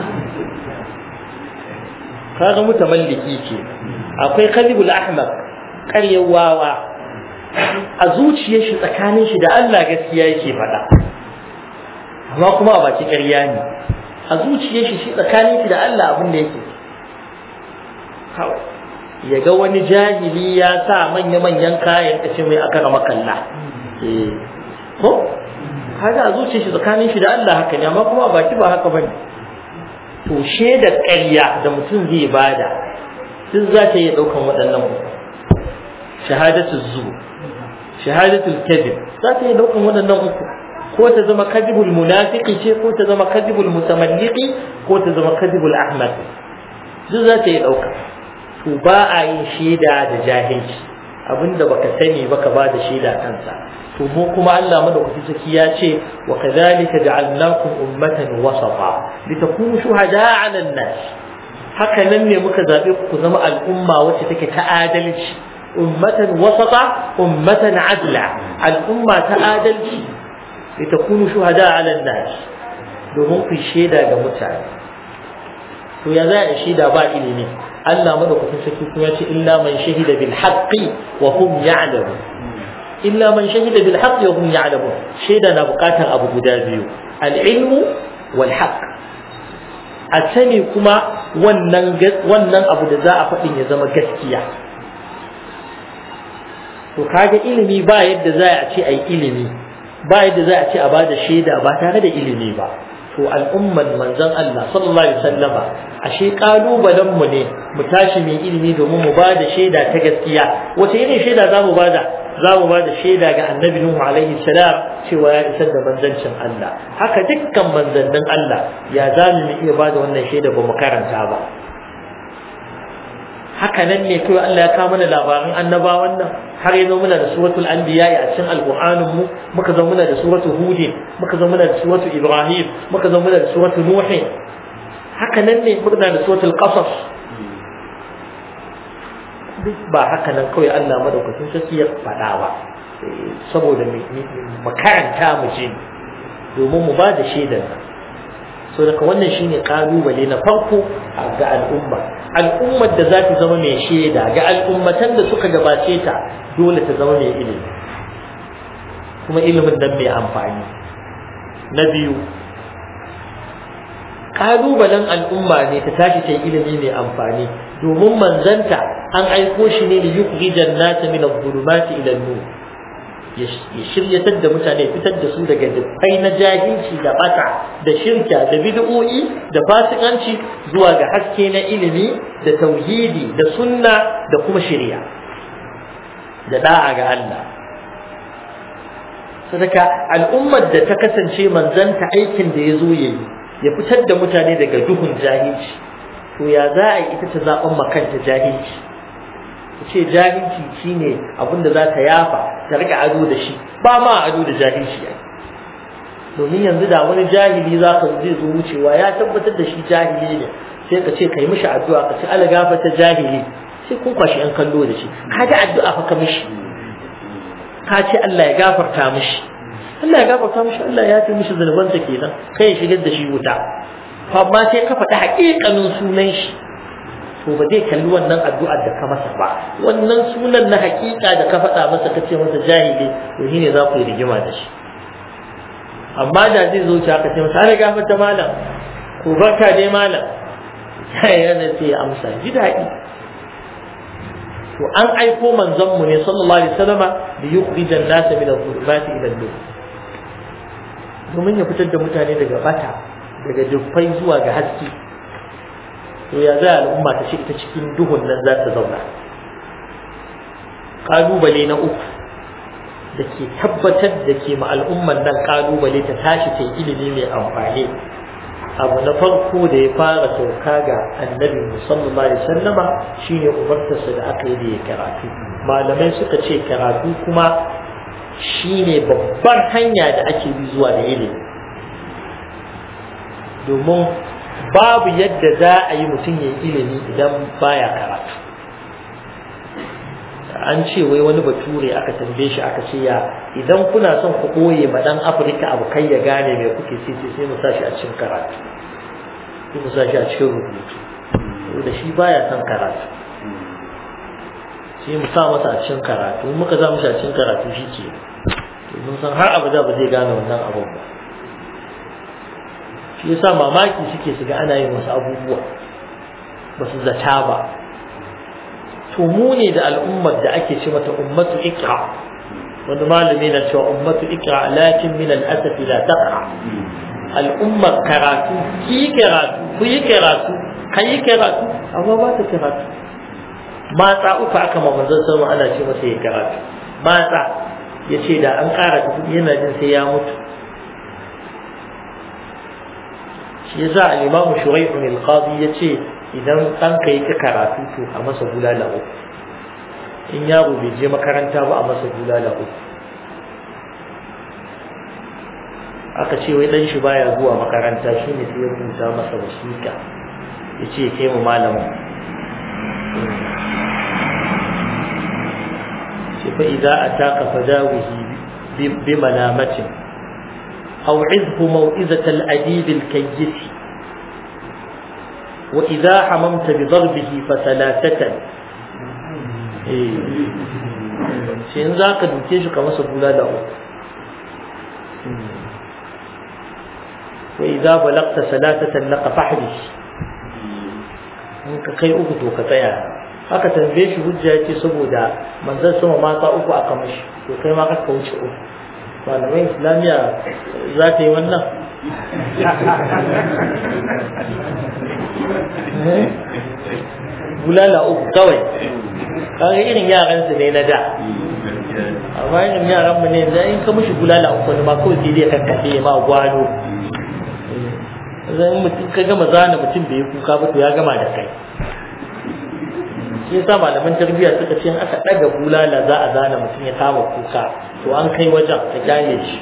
[SPEAKER 2] kaga mutamalliki ke. akwai kadhibul ahmaq, ƙaryar wawa, a zuciyar shi tsakanin shi da Allah gaskiya yake faɗa amma kuma a baki ƙarya ne. a zuciyar shi shi tsakanin shi da Allah abin da yake kawai. ya ga wani jahili ya sa manya-manyan kayan kace mai aka rama kalla eh ko kaga a zuciyar shi tsakanin shi da Allah haka ne amma kuma a baki ba haka bane. to shaidar ƙarya da mutum zai bada duk za ta yi daukan waɗannan uku. shahadatul zur, shahadatul kadhib za ta yi daukan waɗannan uku. ko ta zama kadhibul munafiqi ce, ko ta zama kadhibul mutamalliqi, ko ta zama kadhibul ahmad, duk za ta yi dauka. to ba a yin shaida da jahilci, abinda baka sani baka ba da shaida kansa. to mu kuma Allah madaukaki saki ya ce wa kadhalika ja'alnakum ummatan wasata litakunu shuhada'a 'alan nas. haka nan ne muka zabe ku zama al'umma wacce take ta adalci. ummatan wasata, ummatan adla, al'umma ta adalci. litakunu shuhada'a 'alan nas, domin ku shaida ga mutane. to ya za a shaida ba ilimi? Allah madaukakin sarki kuma ya ce illa man shahida bil haqqi wa hum ya'lamun. illa man shahida bil haqqi wa hum ya'lamun. shaida na bukatar abu guda biyu, al ilmu wal haqq. a sani kuma wannan wannan abu da za a faɗin ya zama gaskiya. to kaga ilimi ba yadda za a ce ai ilimi, ba yadda za a ce a bada shaida ba tare da ilimi ba. to al'umman manzon Allah sallallahu alaihi wasallama ashe kalubalen mu ne mu tashi mai ilimi domin mu bada shaida ta gaskiya. wace irin shaida zamu bada? zamu bada shaida ga annabi Nuhu alaihi salam cewa ya isar da manzancin Allah. haka dukkan manzannin Allah ya zamu mu iya bada wannan shaida ba mu karanta ba. haka nan ne kawai Allah ya kawo mana labaran annabawan nan, har yanzu muna da suratul anbiya a cikin alqur'anin mu, muka zo muna da suratul hud, muka zo muna da suratul ibrahim, muka zo muna da suratul nuh. haka nan ne muna da suratul qasas. duk ba haka nan kawai Allah madaukakin sarki ya faɗa ba, saboda mu karanta mu ji domin mu ba da shaidar. so daga wannan shine kalubale na farko ga al'umma. al'ummar da za ta zama mai shaida ga al'ummatan da suka gabace ta dole ta zama mai ilimi, kuma ilimin nan mai amfani. na biyu, kalubalen al'umma ne ta tashi ta yi ilimi mai amfani, domin manzanta an aiko shi ne li yukhrijan nasa min adh-dhulumati ila an-nur, ya shiryatar da mutane, fitar da su daga dukkai na jahilci da bata da shirka da bid'o'i da fasikanci zuwa ga haske na ilimi da tauhidi da sunna da kuma shari'a da da'a ga Allah. sadaka al'ummar da ta kasance manzanta aikin da ya zo ya yi ya fitar da mutane daga duhun jahilci to ya za a yi ita ta zaɓen makanta jahilci ta ce jahilci shine abinda za ta yafa ta riƙa ado da shi ba ma ado da jahilci ai domin yanzu da wani jahili za ka zai zo wucewa ya tabbatar da shi jahili ne sai ka ce kai mishi addu'a ka ce ala gafarta jahili sai kun kwashi yan kallo da shi ka ga addu'a fa ka mishi ka ce Allah ya gafarta mishi Allah ya gafarta mishi Allah ya fi mishi zunubansa kenan kai ya shigar da shi wuta amma sai ka faɗi haƙiƙanin sunan shi to ba zai kalli wannan addu'ar da ka masa ba wannan sunan na haƙiƙa da ka faɗa masa ka ce masa jahili to shine za ku yi rigima da shi amma da zai zo ka ce masa ana gafarta malam ko barka dai malam sai yana sai ya amsa ji daɗi to an aiko manzon mu ne sallallahu alaihi wasallama da yukhrijan nasa min adh-dhulumati ila an-nur domin ya fitar da mutane daga bata daga dufai zuwa ga haske to ya za al'umma ta shiga cikin duhun nan za ta zauna kalubale na uku da ke tabbatar da ke ma al'umman nan kalubale ta tashi ta ilimi mai amfani abu na farko da ya fara sauka ga annabi sallallahu alaihi wasallama shine umartarsa da aka yi da ya karatu malamai suka ce karatu kuma shine babbar hanya da ake bi zuwa da ilimi domin babu yadda za a yi mutum ya yi ilimi idan baya karatu an ce wai wani bature aka tambaye shi aka ce ya idan kuna son ku ɓoye ma ɗan afirka abu kai ya gane mai kuke sai sai mu sa shi a cikin karatu sai mu sa shi a cikin rubutu da shi baya son karatu sai mu sa masa a cikin karatu in muka za mu shi a cikin karatu shi ke mun san har abada ba zai gane wannan abun ba shi yasa mamaki suke su ga ana yin wasu abubuwa ba su zata ba to mu ne da al'ummar da ake ce mata ummatu ikra wani malami na cewa ummatu ikra lakin min al'asaf la taqa al'ummar karatu ki karatu ku yi karatu kai karatu amma ba ta karatu matsa uku aka ma manzon sama ana ce masa ya karatu matsa yace da an ƙara ta kudi yana jin sai ya mutu shi yasa al-imam Shuraih al-Qadi yace idan ɗanka yake karatu to a masa bulala uku in yaro bai je makaranta ba a masa bulala uku aka ce wai dan shi baya zuwa makaranta shine sai ya rubuta masa wasiƙa yace kai mu malamin ce fa idza ataka fadawihi bi malamatin aw izhu mau'izatal adib al-kayyis وإذا حممت بضربه فثلاثة شين ذاك دوكيش كما سبولا له وإذا بلغت ثلاثة لك فحدث ka kai uku to ka tsaya haka tambaye shi hujja yace saboda manzon sama mata uku aka mishi to kai ma ka wuce uku malamai islamiya za ta yi wannan bulala uku kawai kaga irin yaran su ne na da amma irin yaran mu ne da in ka mishi bulala uku ne ma kawai sai dai kakkafe ma gwano zan mutum ka gama zana mutum bai kuka ba to ya gama da kai shi yasa malaman tarbiyya suka ce in aka daga bulala za a zana mutum ya kama kuka to an kai wajen ta gane shi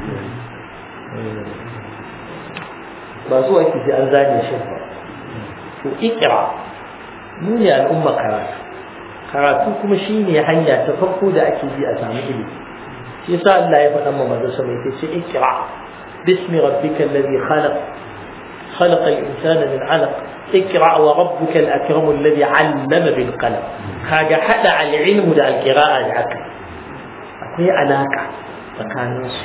[SPEAKER 2] ba zuwa ake sai an zane shi ba to ikra mu ne al'umma karatu karatu kuma shine hanya ta farko da ake bi a samu ilimi shi yasa Allah ya faɗa mana manzo sai ya ce ikra bismi rabbikal ladhi khalaq خلق الإنسان من علق اقرأ وربك الأكرم الذي علم بالقلم كاجا حدا على العلم ده القراءة العكس أكوي علاقة فكانوس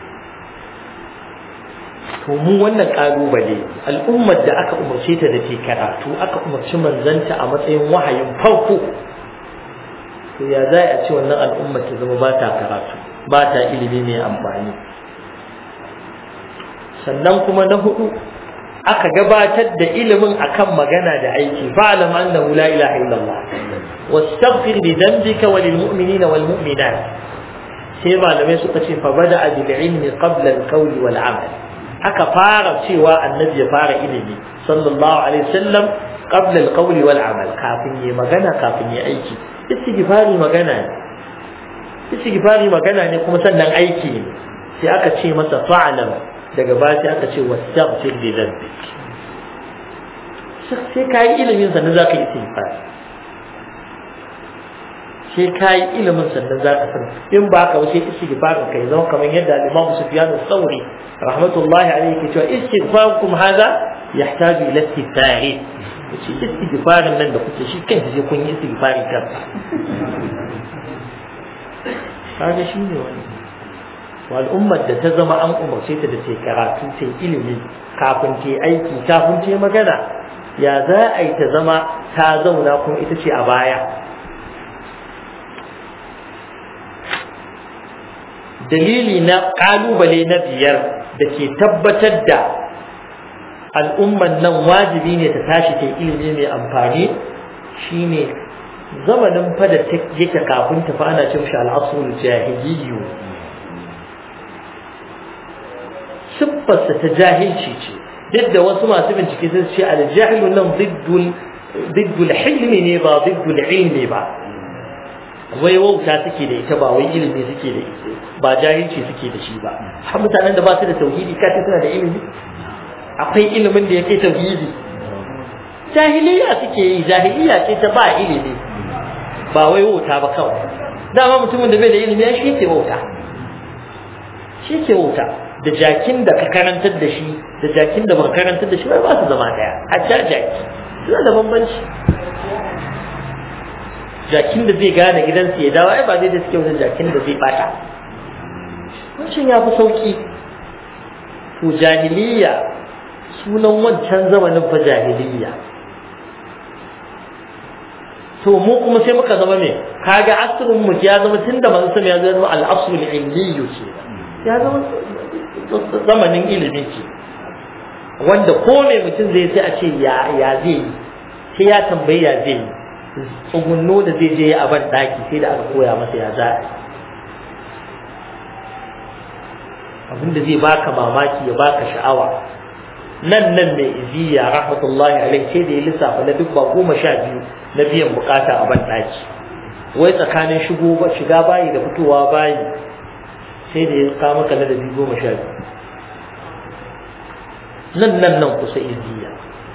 [SPEAKER 2] mu wannan kalubale al'ummar da aka umarce ta da ke karatu aka umarci manzanta a matsayin wahayin farko to ya za a ce wannan al'ummar ta zama ba ta karatu ba ta ilimi mai amfani sannan kuma na hudu aka gabatar da ilimin akan magana da aiki fa'lam annahu la ilaha illallah wastaghfir li dhanbika wa lil mu'minina wal mu'minat sai malamai suka ce fa bada bil ilmi qabla al qawl wal amal aka fara cewa annabi ya fara ilimi sallallahu alaihi wasallam qabla al qawl wal amal kafin yi magana kafin yi aiki istighfari magana ne istighfari magana ne kuma sannan aiki ne sai aka ce masa fa'lam daga baya sai aka ce wastaghfir li dhanbik sai kai ilimin sannan zaka yi istighfari sai kai ilimin sannan zaka san in ba ka wuce istighfarin kai zama kamar yadda Imam Sufyan al-Thawri rahmatullahi alayhi ke cewa istighfarukum hadha yahtaju ila istighfari shi istighfarin nan da kuke shi kanki sai kun yi istighfari kan kaga shi ne wani wal ummar da ta zama an umarce ta da ta karatu ta ilimi kafin ta aiki kafin ta magana ya za a yi ta zama ta zauna kuma ita ce a baya dalili na kalubale na biyar da ke tabbatar da al'umman nan wajibi ne ta tashi ta ilimi mai amfani shine zamanin fa da yake kafin ta fa ana cin shi al'asrul jahiliyyu siffarsa ta jahilci ce duk da wasu masu bincike sun ce al-jahilu nan diddul diddul hilmi ne ba diddul ilmi ba wai wauta suke da ita ba wai ilimi suke da ita ba jahilci suke da shi ba har mutanen da ba su da tauhidi kace suna da ilimi akwai ilimin da yake tauhidi jahiliya suke yi jahiliya ce ta ba ilimi ba wai wauta ba kawai dama mutumin da bai da ilimi shi ke wauta shi ke wauta da jakin da ka karantar da shi da jakin da baka karantar da shi ba su zama daya a ta jaki suna da bambanci jakin da zai gane gidansu ya dawo ai ba zai da suke wajen jakin da zai bata wancan ya fi sauki to jahiliya sunan wancan zamanin fa jahiliya to mu kuma sai muka zama me kaga asrun mu ya zama tunda manzo ya zama al-asl al-ilmi ce ya zama zamanin ilimi ce wanda ko me mutum zai sai a ce ya ya zai sai ya tambayi ya zai tsugunno da zai je a ban daki sai da aka koya masa ya za abinda zai baka mamaki ya baka sha'awa nan nan mai iziya rahmatullahi alaihi sai da ya lissafa na duk ba goma sha biyu na biyan bukata a ban daki wai tsakanin shigo ba shiga bayi da fitowa bayi sai da ya kawo maka ladabi goma sha biyu nan nan nan kusa iziya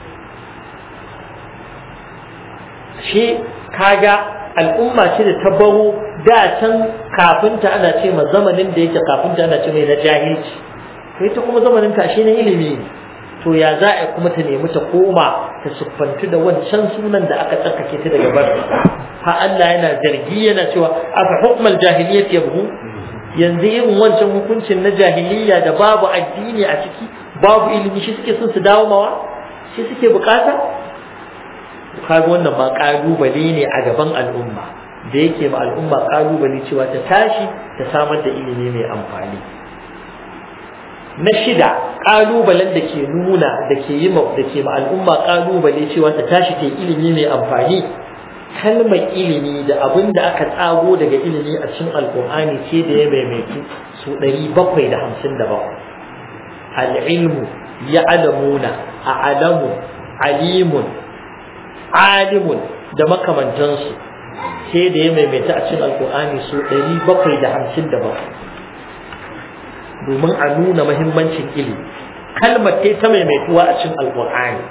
[SPEAKER 2] shi kaga al'umma ce da ta baro da can kafinta ana ce ma zamanin da yake kafinta ana ce mai na jahilci kai ta kuma zamanin ta shi na ilimi ne to ya za a kuma ta nemi ta koma ta siffantu da wancan sunan da aka tsarkake ta daga bar ha Allah yana zargi yana cewa afa hukmal jahiliyyat yabhu yanzu irin wancan hukuncin na jahiliyya da babu addini a ciki babu ilimi shi suke son su dawo mawa shi suke bukata kaga wannan ba kalubale ne a gaban al'umma da yake ma al'umma kalubale cewa ta tashi ta samar da ilimi mai amfani na shida kalubalen da ke nuna da ke yi da ke ma al'umma kalubale cewa ta tashi ta ilimi mai amfani kalmar ilimi da abin da aka tsago daga ilimi a cikin alkur'ani ce da ya maimaitu su ɗari bakwai da hamsin da bakwai al'ilmu ya'lamuna a'lamu alimun alimun da makamantansu sai da ya maimaita a cikin alkur'ani su ɗari bakwai da hamsin da bakwai domin a nuna mahimmancin ilimi kalmar ta ta maimaituwa a cikin alkur'ani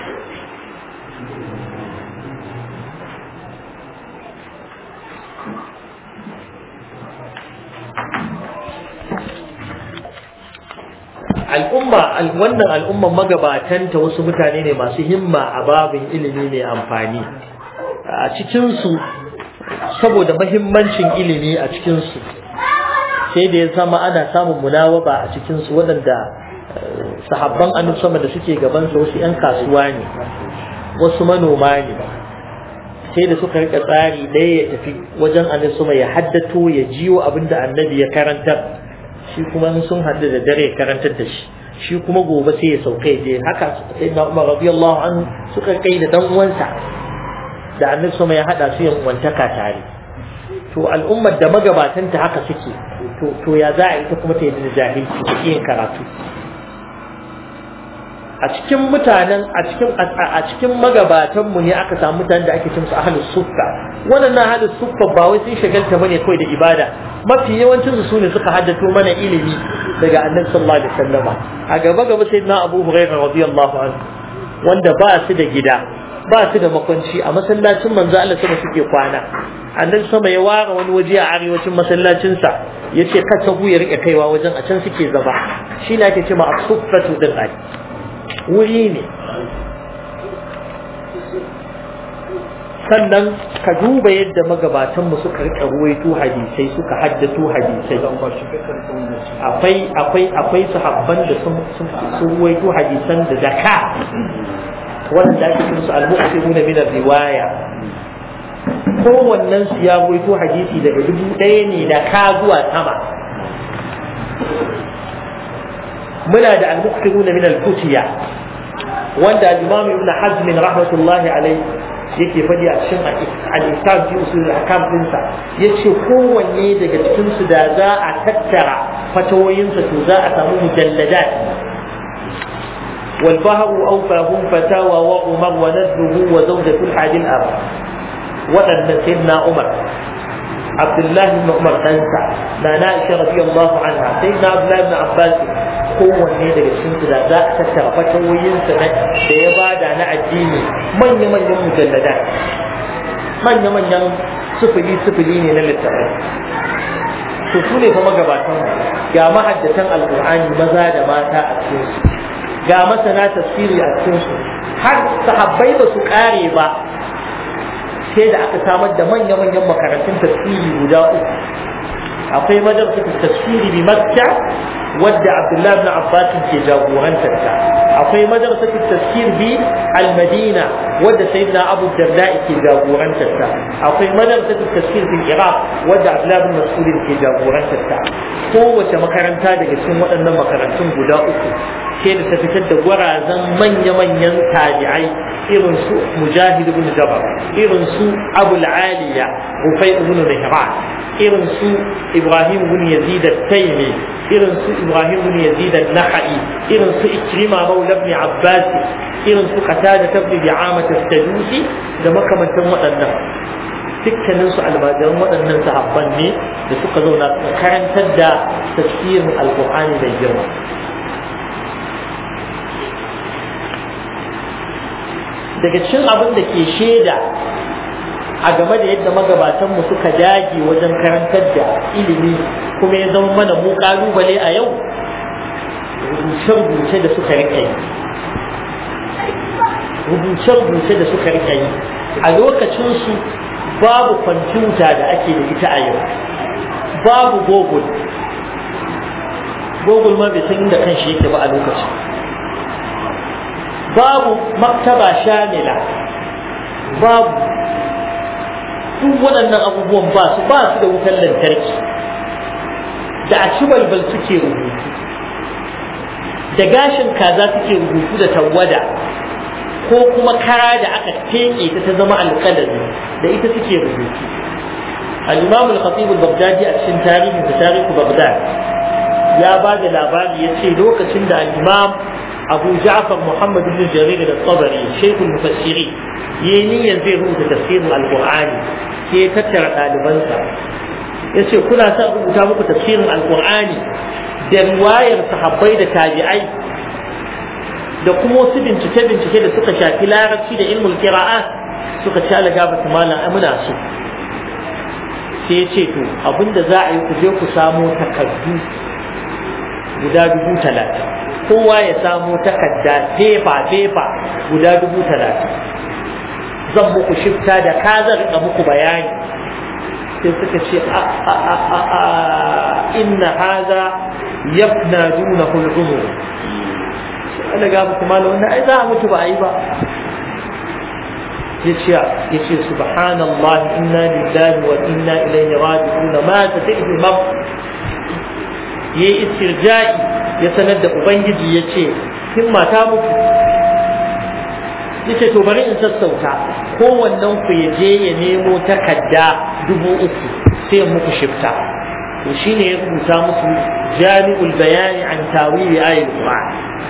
[SPEAKER 2] al'umma wannan al'umman magabatanta wasu mutane ne masu himma a babin ilimi mai amfani a cikinsu saboda mahimmancin ilimi a cikinsu sai da ya sama ana samun munawaba a cikinsu waɗanda sahabban annabi sama da suke gabansa wasu 'yan kasuwa ne wasu manoma ne sai da suka rika tsari ɗaya ya tafi wajen annabi sama ya haddato ya jiyo abinda annabi ya karantar shi kuma sun haɗu da dare ya karantar da shi shi kuma gobe sai ya sauka ya je haka sayyidina Umar radiyallahu anhu suka kai da dan uwansa da annabi sama ya hada su yan uwantaka tare to al'ummar da magabatanta haka suke to to ya za a ita kuma ta yi da jahilci ta yin karatu a cikin mutanen a cikin a cikin magabatan mu ne aka samu mutanen da ake cin su ahlus suffa wannan ahlus suffa ba wai sun shagalta bane kai da ibada mafi yawancin su sune suka haddato mana ilimi daga annabi sallallahu alaihi wasallam a gaba gaba sayyidina Abu Hurairah radiyallahu anhu wanda ba su da gida ba su da makwanci a masallacin manzo Allah sama suke kwana annabi sama ya ware wani waje a arewacin masallacin sa yace ka tagu ya rike kaiwa wajen a can suke zaba shi ne ake cewa as-suffatu din ai wuri ne sannan ka duba yadda magabatan mu suka rike ruwaito hadisai suka haddato hadisai akwai akwai akwai sahabban da sun sun ruwaito hadisan da zaka wanda ake cewa su al-muqsimuna min ar-riwaya kowannen su ya ruwaito hadisi daga dubu ɗaya ne da ka zuwa sama muna da al-muqsimuna min al-futiya wanda al-imam ibn hazm rahmatullahi alayhi yake fadi a cikin al-ihkam fi usul al-ahkam dinsa yace kowanne daga cikin su da za a tattara fatawoyinsa to za a samu mujalladat wal bahru awfahum fatawa wa umar wa nadruhu wa zawjatu al-hadi al-arba wadannan sayyidina umar abdullahi ibn umar dansa na na'isha radiyallahu anha sayyidina abdullahi ibn abbas kowanne daga cikin su da za a tattara fatawoyinsa da ya bada na addini manya-manyan mujallada manya-manyan sufuli-sufuli ne na littafai to su ne fa magabatan ga mahaddatan alkur'ani maza da mata a cikin su ga masana tafsiri a cikin su har sahabbai ba su kare ba sai da aka samar da manya-manyan makarantun tafsiri guda uku akwai madrasar tafsiri bi Makka wadda Abdullah ibn Abbas ke jagorantar ta akwai madrasar tafsir bi al-Madina wadda Sayyidina Abu Darda ke jagorantar ta akwai madrasar tafsir bi Iraq wadda Abdullah ibn Mas'ud ke jagorantar ta kowace makaranta daga cikin waɗannan makarantun guda uku ke da ta fitar da gwarazan manya-manyan tabi'ai irin su Mujahid ibn Jabr irin su Abu al-Aliya Rufai ibn Mihran irin su Ibrahim ibn Yazid al-Taymi irin su Ibrahim ibn Yazid al-Nakhai irin su Ikrima mawla ibn Abbas irin su Qatada ibn Bi'amah al-Sadusi da makamantan waɗannan dukkanin su almajiran waɗannan sahabban ne da suka zauna suka karantar da tafsirin alqur'ani mai girma daga cikin abin da ke shaida a game da yadda magabatanmu suka dage wajen karantar da ilimi kuma ya zama mana mu kalubale a yau rubuce-rubuce da suka rika yi rubuce-rubuce da suka rika yi a lokacinsu babu kwamfuta da ake da ita a yau babu google google ma bai san inda kan shi yake ba a lokacin babu maktaba shamila babu duk waɗannan abubuwan ba su ba su da wutar lantarki da a ci balbal suke rubutu da gashin kaza suke rubutu da tawada ko kuma kara da aka teke ta ta zama alƙalami da ita suke rubutu al-imam al-khatib al-baghdadi a cikin tarihin da tarihu baghdad ya ba da labari ya ce lokacin da al-imam abu ja'far muhammad ibn jarir al-tabari shaykhul mufassiri yayin niyyar zai rubuta tafsirin al-qur'ani sai ya tattara ɗalibansa ya ce kuna son rubuta muku tafsirin al-qur'ani da riwayar sahabbai da tabi'ai da kuma wasu bincike-bincike da suka shafi larabci da ilmul qira'a suka ci alaga ba malam amina su sai ya ce to abinda za a yi ku je ku samo takardu guda dubu talatin kowa ya samo takarda fefa fefa guda dubu talatin zan muku shifta da ka zan rika muku bayani sai suka ce a a a a a inna hadha yafna dunahu al-umur ana ga muku malam wannan ai za a mutu ba ai ba yace yace subhanallahi inna lillahi wa inna ilayhi raji'un ma tatihi al-maut yayi istirja'i ya sanar da ubangiji yace himma ta mutu yace to bari in sassauta kowannen ku ya je ya nemo takarda dubu uku sai muku shifta to shine ya rubuta musu jami'ul bayani an tawili ayatul qur'an.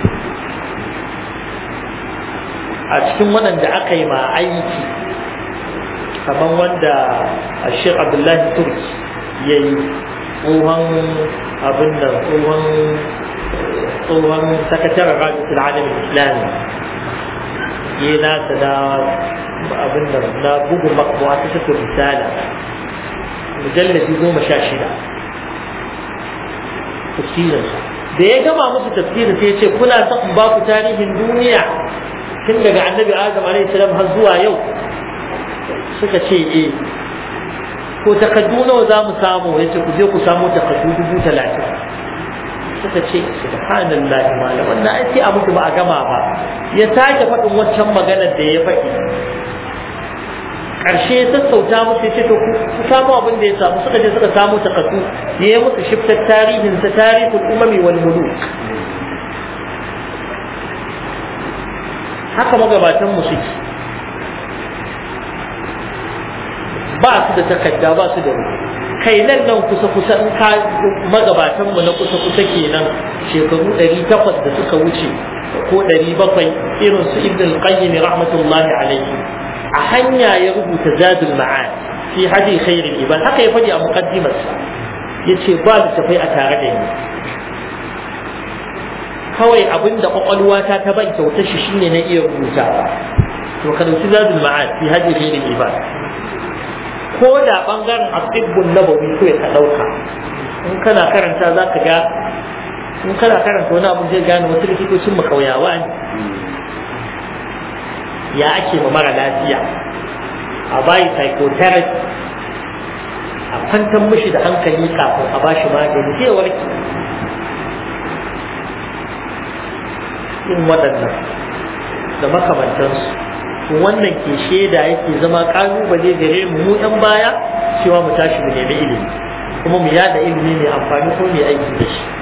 [SPEAKER 2] A cikin waɗanda aka yi ma aiki kamar wanda Sheikh Abdullahi Turki ya yi tsohon abin da tsohon tsohon sakataren rajatul alamin islami ya nasa da abin da na bugun makmuwa ta shafi risala mujallabi goma sha shida tafsirinsa da ya gama musu tafsirin sai ya ce kuna son ba ku tarihin duniya tun daga annabi adam alaihi salam har zuwa yau suka ce eh ko takaddu nawa za mu samu ya ce ku je ku samu takaddu dubu talatin suka ce subhanallah malam wannan ai sai a mutu ba a gama ba ya sake faɗin waccan maganar da ya faɗi ƙarshe ya sassauta musu ya ce to ku samu abin da ya samu suka je suka samu takaddu ya yi musu shiftar tarihin sa tarihul umami wal muluk haka magabatan mu suke ba su da takadda ba su da kai nan nan kusa kusa in ka magabatan mu na kusa kusa kenan shekaru ɗari takwas da suka wuce ko ɗari bakwai irin su ibn al-qayyim rahmatullahi alayhi a hanya ya rubuta zadul ma'ad fi hadi khairul ibad haka ya faɗi a muqaddimar sa yace ba da tafai a tare da ni kawai abinda kwakwalwata ta ban kyauta shi shine na iya rubuta to ka dauki zadul ma'ad fi hadi khairul ibad ko da bangaren asibbun nabawi ko ya ka dauka in kana karanta za ka ga in kana karanta wani abu zai gane wasu likitocin mu kauyawa ne ya ake ma mara lafiya a bayi psychotherapy a kwantar mishi da hankali kafin a bashi magani zai warke in waɗannan da makamantansu wannan ke shaida yake zama kalubale gare mu mu ɗan baya cewa mu tashi mu nemi ilimi kuma mu yada ilimi mai amfani ko mai aiki da shi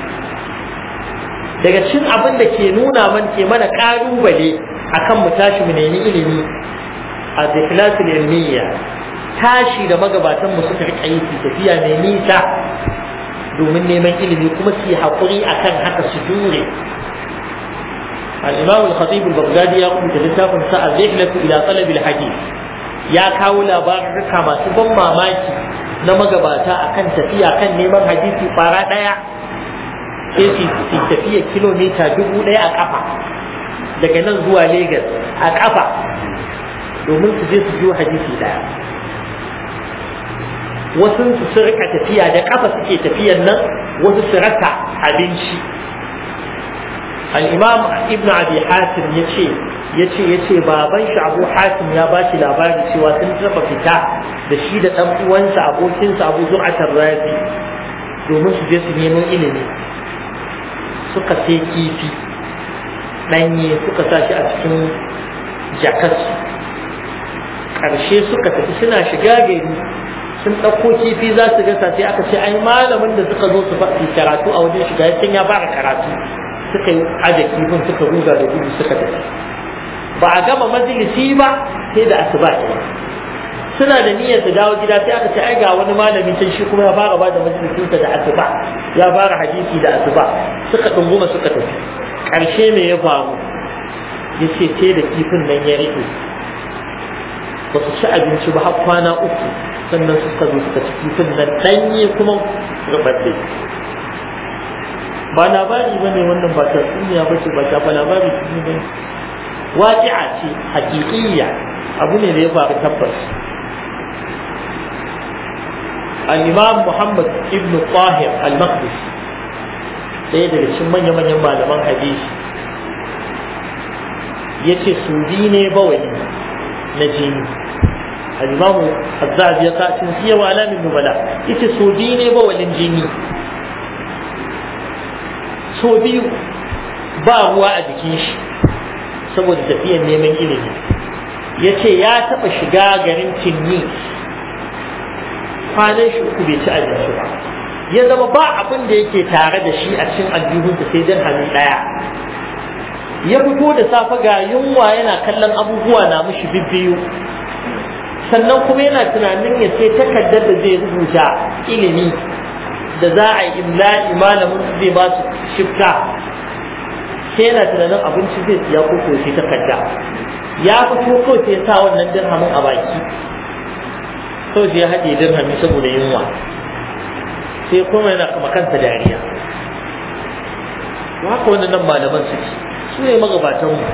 [SPEAKER 2] daga cikin abin da ke nuna man ke mana kalubale akan mu tashi mu nemi ilimi a zikilatul ilmiya tashi da magabatan mu suka rika yi tafiya mai nisa domin neman ilimi kuma su yi haƙuri akan haka su jure. الإمام الخطيب البغدادي يقول كتاب ساعة الرحلة إلى طلب الحديث يا كاولا بارك ما سبب ما ماشي نما جباتا أكن تفيا أكن نيمان حديثي فارا دايا في في تفيا كيلومتر جبو دايا أكفا daga nan zuwa Lagos a kafa domin su je su jiyo hadisi daya wasu su rika tafiya da kafa suke tafiyan nan wasu su raka abinci. الإمام ابن أبي حاتم يشي يشي يشي بابن أبو حاتم يا باشي لا باشي سوى سنترف فتاة دشيدة أبو وانسى أبو تنسى أبو زرعة الرازي domin su je su nemo ilimi suka sai kifi ɗanye suka sa shi a cikin jakarsu ƙarshe suka tafi suna shiga gari sun ɗauko kifi za su gasa sai aka ce ai malamin da suka zo su faɗi karatu a wajen shiga yakin ya fara karatu suka yi aje kifin suka ruga da gudu suka tafi ba a gama majalisi ba sai da asuba ne suna da niyyar su dawo gida sai aka ce ai ga wani malami can shi kuma ya fara ba da majalisinsa da asuba ya fara hadisi da asuba suka dunguma suka tafi ƙarshe me ya faru ya ce sai da kifin nan ya rike ba su ci abinci ba har kwana uku sannan suka zo suka ci kifin nan ɗanye kuma rubabbe ba labari ba ne wannan ba tatsuniya ba ce ba shafa labari ne ba waƙi'a ce haƙiƙiyya abu ne da ya faru tabbas. al-imam Muhammad ibn Tahir al-Maqdisi ɗaya daga cikin manya-manyan malaman hadisi ya ce sudi ne bawali na jini. al-imam Az-Zahabi ya sa cin siya wa alamin nubala ya ce sudi ne bawalin jini so biyu ba ruwa a jikin shi saboda tafiyar neman ilimi ya ce ya taɓa shiga garin Tinni kwanan shi uku bai ci abinci ba ya zama ba abin da yake tare da shi a cikin aljihunsa sai dan hannu ɗaya ya fito da safe ga yunwa yana kallon abubuwa na mushi bibbiyu sannan kuma yana tunanin ya sai takardar da zai rubuta ilimi da za a yi imla'i malamin zai ba su shifta, sai yana tunanin abinci zai siya ko ko sai takarda ya fito ko sai sa wannan dirhamin a baki sau sai ya haɗe dirhami saboda yunwa sai kuma yana kama kansa dariya. haka wannan malaman suke su ne magabatanmu.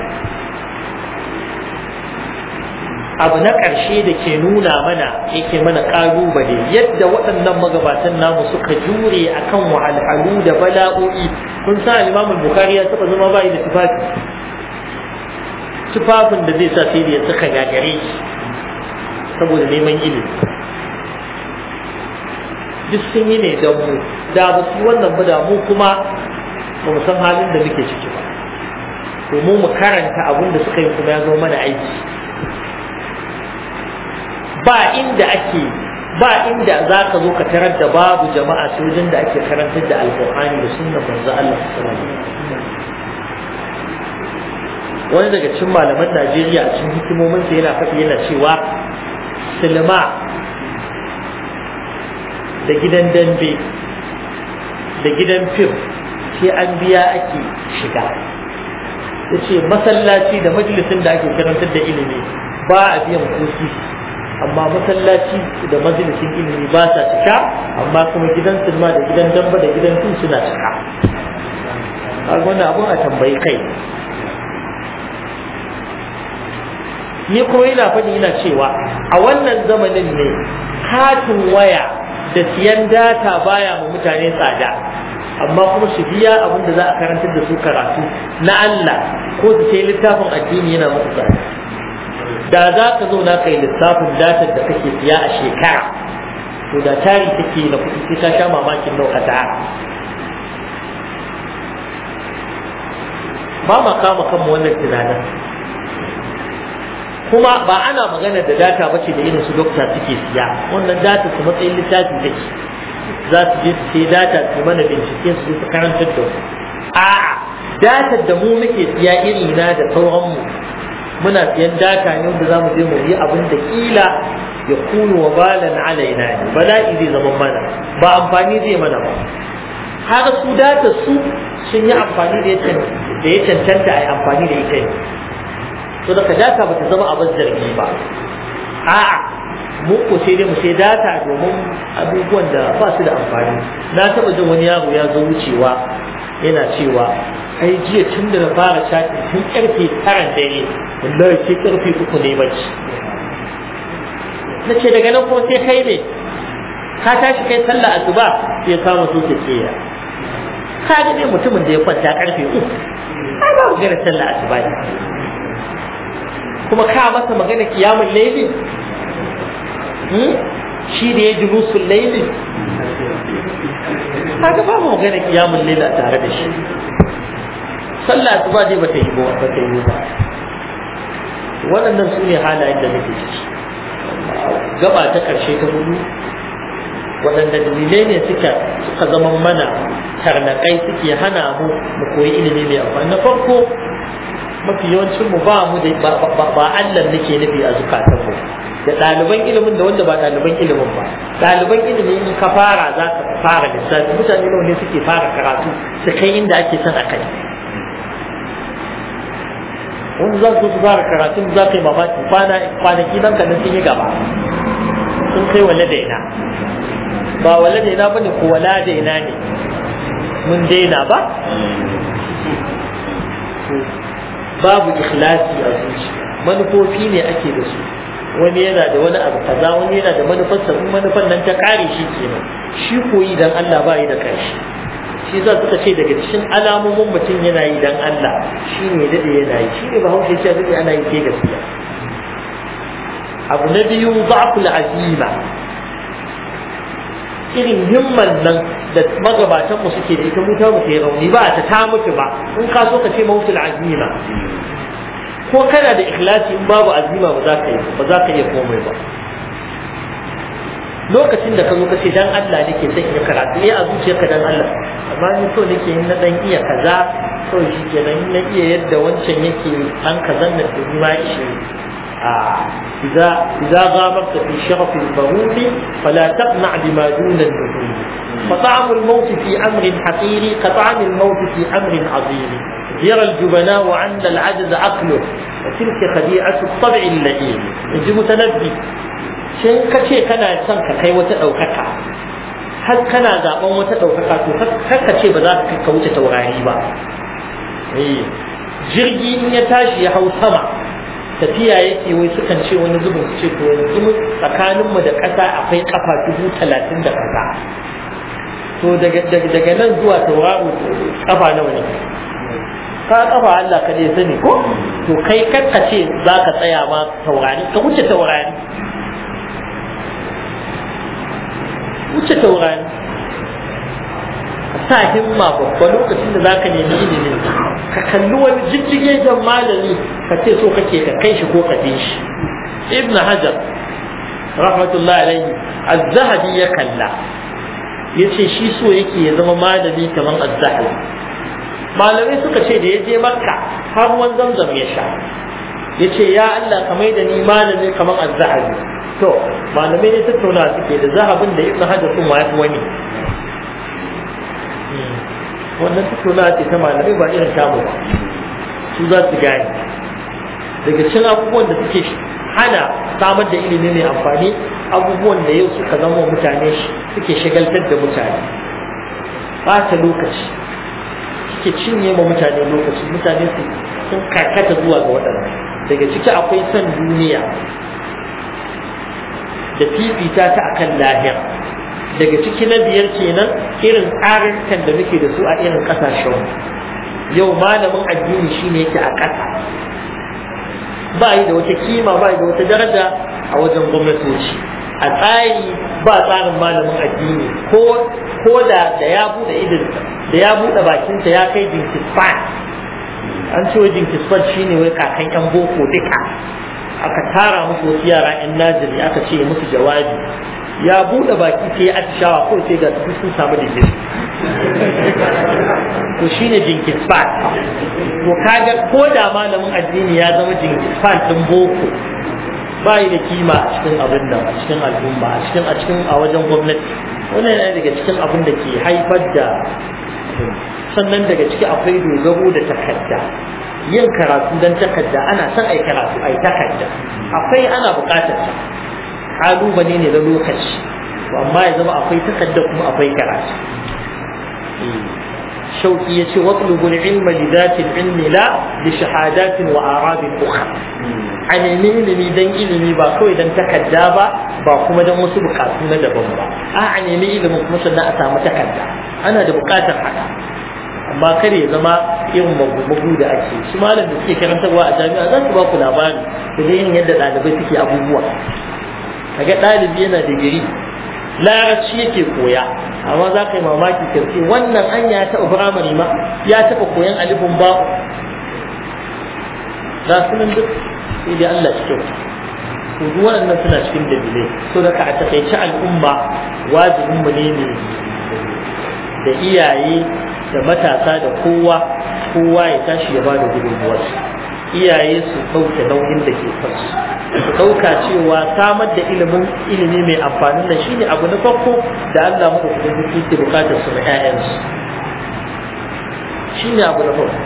[SPEAKER 2] abu na ƙarshe da ke nuna mana yake mana ƙalubale yadda waɗannan magabatan namu suka jure akan wahalhalu da bala'o'i. kun sa Imam Bukhari ya taɓa zama bai da tufafi tufafin da zai sa sai da ya saka gagare shi saboda neman ilimi. duk sun yi ne don mu, da ba su wannan ba da mu kuma ba mu san halin da muke ciki ba, domin mu karanta abin da suka yi kuma ya zo mana aiki. ba inda ake ba inda za ka zo ka tarar da babu jama'a sai wajen da ake karantar da alƙur'ani da sunnar manzo Allah sallallahu alaihi wasallam. wani daga cikin malaman Najeriya a cikin hikimomin sa yana faɗi yana cewa silma da gidan dambe da gidan fim sai an biya ake shiga. yace masallaci da majalisin da ake karantar da ilimi ba a biyan kuɗi, amma masallaci da majalisin ilimi ba sa cika, amma kuma gidan sinima da gidan damba da gidan fim suna cika. kaga wannan abun a tambayi kai. ni kuma ina faɗi ina cewa a wannan zamanin ne katin waya da siyan data baya mu mutane tsada, amma kuma su biya abin da za a karantar da su karatu na Allah ko su sai littafin addini yana musu tsada. da za ka zo na kai lissafin datar da kake siya a shekara, to da tari take na kuɗi sai ka sha mamakin naukata. ba ma kama kanmu wannan tunanin, kuma ba ana magana da data bace da irin su dokta suke siya. wannan data su matsayin littafi take, za su je su sai data su mana bincike su su karantar da su. a'a datar da mu muke siya iri na da sauranmu, muna siyan data ne wanda zamu je mu yi abin da kila ya kunu wa balan alaina ne, bala'i zai zama mana, ba amfani zai mana ba. har su data su sun yi amfani da ya cancanta a yi amfani da ita ne, to daga data ba ta zama abin zargi ba. a'a mu ko sai dai mu sai data domin abubuwan da ba su da amfani. na taba jin wani yaro ya zo wucewa yana cewa ai jiya tun da na fara chatting tun karfe tara dare wallahi sai karfe uku ne bacci. na ce daga nan kuma sai kai ne ka tashi kai sallah asuba sai ya kama so ke ya ka ga ne mutumin da ya kwanta karfe uku ai ba magana sallah asuba ne, kuma ka masa magana kiyamul layli shi da ya julusul layli, kaga ba mu magana kiyamul layli a tare da shi. sallah asuba dai bata yi ba bata yi ba. waɗannan su ne halayen da nake ciki. gaba ta ƙarshe ta hudu, waɗanda dalilai ne suka suka zama mana tarnaƙai suke hana mu mu koyi ilimi mai amfani. na farko, mafi yawancin mu ba mu da ba Allah nake nufi a zukatan mu, da ɗaliban ilimin da wanda ba ɗaliban ilimin ba. ɗaliban ilimin in ka fara za ka fara lissafi, mutane nawa ne suke fara karatu su kai inda ake son a kai. wanda za su su fara karatun za ka yi mamaki kwanaki nan kanan sun yi gaba, sun kai wale da ina. ba wale da ina ba ne ko wala da ina ne, mun daina ba. babu ikhlasi a zuci, manufofi ne ake da su. wani yana da wani abu kaza, wani yana da manufarsa, in manufan nan ta kare shi kenan. shi koyi dan Allah ba yi da karshe. shi za suka ce daga cikin alamomin mutum yana yi dan Allah shi ne dade yana yi, shi ne bahaushe ce dade ana yi ke gaskiya. abu na biyu, za'ful azima, irin himman nan da magabatan mu suke da ita, mu ta mu kai rauni ba ta ta mutu ba. in ka so ka ce mautul azima, ko kana da ikhlasi in babu azima ba za ka yi ba za ka iya komai ba. lokacin da ka zo ka ce dan Allah nake son in karatu ne a zuciyarka dan Allah, amma ni so nake yin na dan iya kaza, so shi kenan na iya yadda wancan yake an kazan da su ma shi a إذا إذا غامرت في شرف البرود فلا تقنع بما دون النفوذ فطعم الموت في أمر حقير كطعم الموت في أمر عظيم يرى الجبناء وعند العجز عقله وتلك خديعة الطبع اللئيم يجي متنبي شيء كشيء كان يسمى كي وتأوكك هل كان زعبان وتأوكك هل كشيء بذلك كوت توغاني با jirgi in ya tashi ya hau sama tafiya yake wai sukan ce wani zubin su ce to yanzu tsakaninmu da ƙasa akwai kafa dubu talatin da ƙasa to daga nan zuwa tauraro kafa nawa ne ka kafa Allah ka dai sani ko to kai kakka ce za ka tsaya ma taurari ka wuce taurari wuce taurari sa himma babba lokacin da zaka nemi ilimi ka kalli wani jijjigen malami ka ce so kake ka kai shi ko ka bi shi ibn hajar rahmatullahi alaihi az-zahabi ya kalla yace shi so yake ya zama malami kaman az-zahabi malamai suka ce da yaje makka har ruwan zamzam ya sha yace ya Allah ka mai da ni malami kaman az-zahabi to malamai ne tattauna suke da zahabin da ibn hajar sun waye wani wannan tattauna ce ta malamai ba irin tamu ba su za su gane daga cikin abubuwan da suke hana samar da ilimi mai amfani abubuwan da yau suka zama mutane suke shagaltar da mutane ɓata lokaci suke cinye ma mutane lokaci mutane sun karkata zuwa ga waɗannan daga ciki akwai son duniya da fifita ta akan lahira daga ciki na biyar kenan irin tsarinkan da muke da su a irin kasashen yau malamin addini shine yake a ƙasa ba yi da wata kima ba yi da wata daraja a wajen gwamnatoci a tsari ba tsarin malamin addini ko ko da da ya bude idinsa da ya bude bakinsa ya kai jinkisfan an ce wa jinkisfan shine wai kakan yan boko duka aka tara musu wasu yara yan najiri aka ce musu jawabi ya bude baki sai ya atishawa ko sai ga su sun samu digiri to shine jinkisfan to kaga ko da malamin addini ya zama jinkisfan din boko bai da kima a cikin abin da a cikin al'umma a cikin a cikin a wajen gwamnati wannan yana daga cikin abin da ke haifar da sannan daga ciki akwai dogaro da takarda yin karatu don takarda ana son ai karatu ai takarda akwai ana buƙatar ta kalubale ne da lokaci amma ya zama akwai takarda kuma akwai karatu shauki ya ce watlubul ilma li zati ilmi la li shahadatin wa arabin ukhra a nemi ilimi dan ilimi ba kawai dan takarda ba ba kuma dan wasu bukatu na daban ba a a nemi ilimin kuma sannan a samu takarda ana da bukatar haka amma kare ya zama irin magumagu da ake shi malam da suke karantarwa a jami'a za su ba ku labari da irin yadda ɗalibai suke abubuwa kaga ɗalibi yana digiri larabci yake koya amma za ka yi mamaki karfi wannan an ya taɓa firamare ma ya taɓa koyan alifin ba za su nan duk sai dai Allah shi kyau to duk waɗannan suna cikin dalilai so da ka a taƙaice al'umma wajibin mu ne da iyaye da matasa da kowa kowa ya tashi ya bada gudunmuwar iyaye su ɗauke nauyin da ke kansu su ɗauka cewa samar da ilimin ilimi mai amfani nan shine abu na farko da Allah muka kudin zuci ke bukatar su na ƴaƴansu shine abu na farko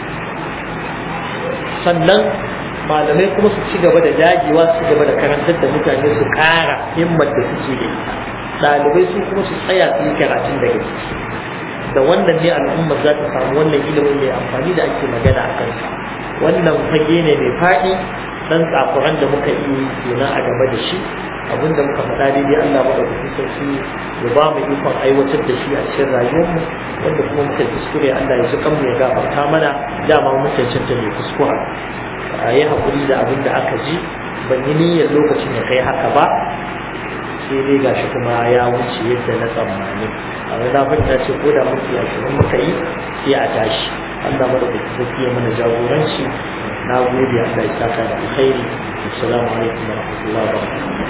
[SPEAKER 2] sannan malamai kuma su ci gaba da dagewa su ci gaba da karantar da mutane su ƙara himmar da suke da ita ɗalibai su kuma su tsaya su yi karatun da gaske da wannan ne al'ummar za ta samu wannan ilimin mai amfani da ake magana a kansa wannan fage ne mai faɗi dan tsakuran da muka yi kenan a gaba da shi abinda muka faɗa daidai Allah madaukakin sarki ya ba mu ikon aiwatar da shi a cikin rayuwarmu wanda kuma muka kuskure Allah ya ji kanmu ya gafarta mana dama mun cancanta mai kuskura a yi haƙuri da abin da aka ji ban yi niyyar lokacin ya kai haka ba sai dai gashi kuma ya wuce yadda na tsammani a na fahimta ce ko da mutu ya shirin muka yi sai a tashi Allah madaukakin sarki ya mana jagoranci na gode Allah ya saka da alkhairi assalamu alaikum wa rahmatullahi wa barakatuh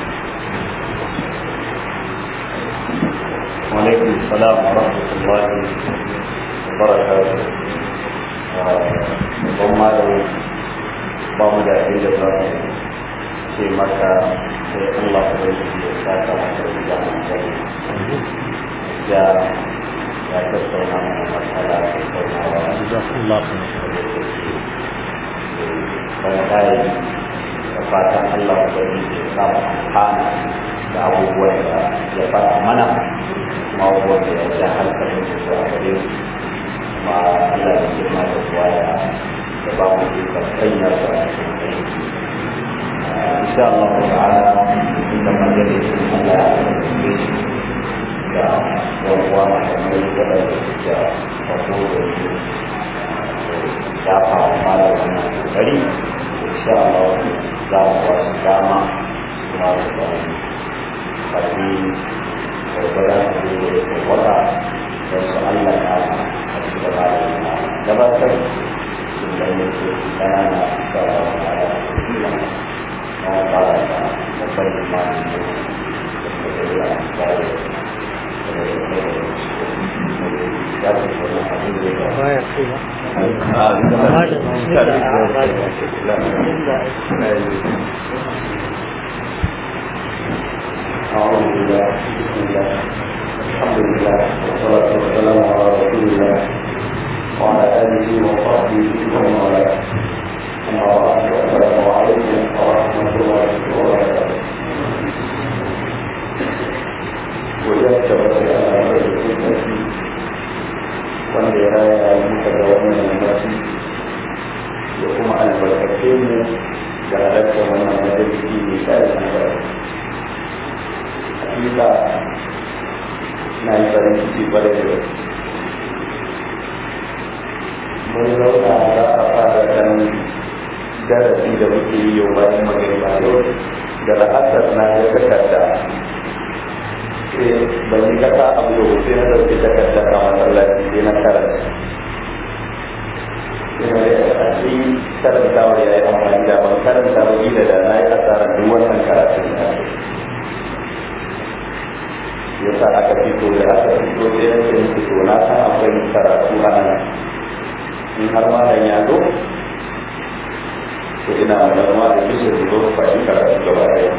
[SPEAKER 1] wa alaikum assalam wa rahmatullahi wa barakatuh ban malam ba mu da abin da za mu ce maka sai Allah ya ya saka maka da jami'ai ya ya tattauna mana matsala tattaunawa
[SPEAKER 2] jazakallah
[SPEAKER 1] khair da fatan Allah ya ya samu hana da abubuwan da ya fara mana kuma abubuwan da ya ja hankalin su zuwa gare su kuma Allah ya girma da kuwa ya da ba mu ikon sanya su a cikin aiki insha Allah ta'ala inda majalisun Allah ya kasance da yan uwa malamai waɗanda suke wato da su dafa malar wannan kokari insha Allah za mu ba su dama kuma su ba su faɗi gwargwadon su da wata don su Allah ya a cikin gaba da gabatar sun ganin su ƙanana da wani ala da na fara da babban limanin da suka zai a tsari da ya fi wani abin da ya
[SPEAKER 2] baya kaiwa
[SPEAKER 1] أعوذ بالله بسم الله الحمد لله والصلاة والسلام على رسول الله وعلى آله وصحبه ومن والاه أما بعد السلام عليكم ورحمة الله وبركاته وجدت وسيلة الفتنة wanda ya raya muka da wannan yammaci da kuma albarkace mu da halarta wannan majalisi mai tsari albarka hakika na yi farin ciki kwarai da wasu mun zauna za a fara dan darasi da muke yi yau bayan magana yau da la'asar na ga takarda ban yi kasa abu yau sai na ɗauki takarda a masallaci sai na karanta ina da asali karantawa ya yi amfani da ban karanta ba gida da na yi asarar duk wannan karatun da ya sa aka fito da aka fito sai na ce fito na san akwai karatu a nan in har malam ya zo to ina malamwa da bisa su zo su faɗi karatu gaba ɗaya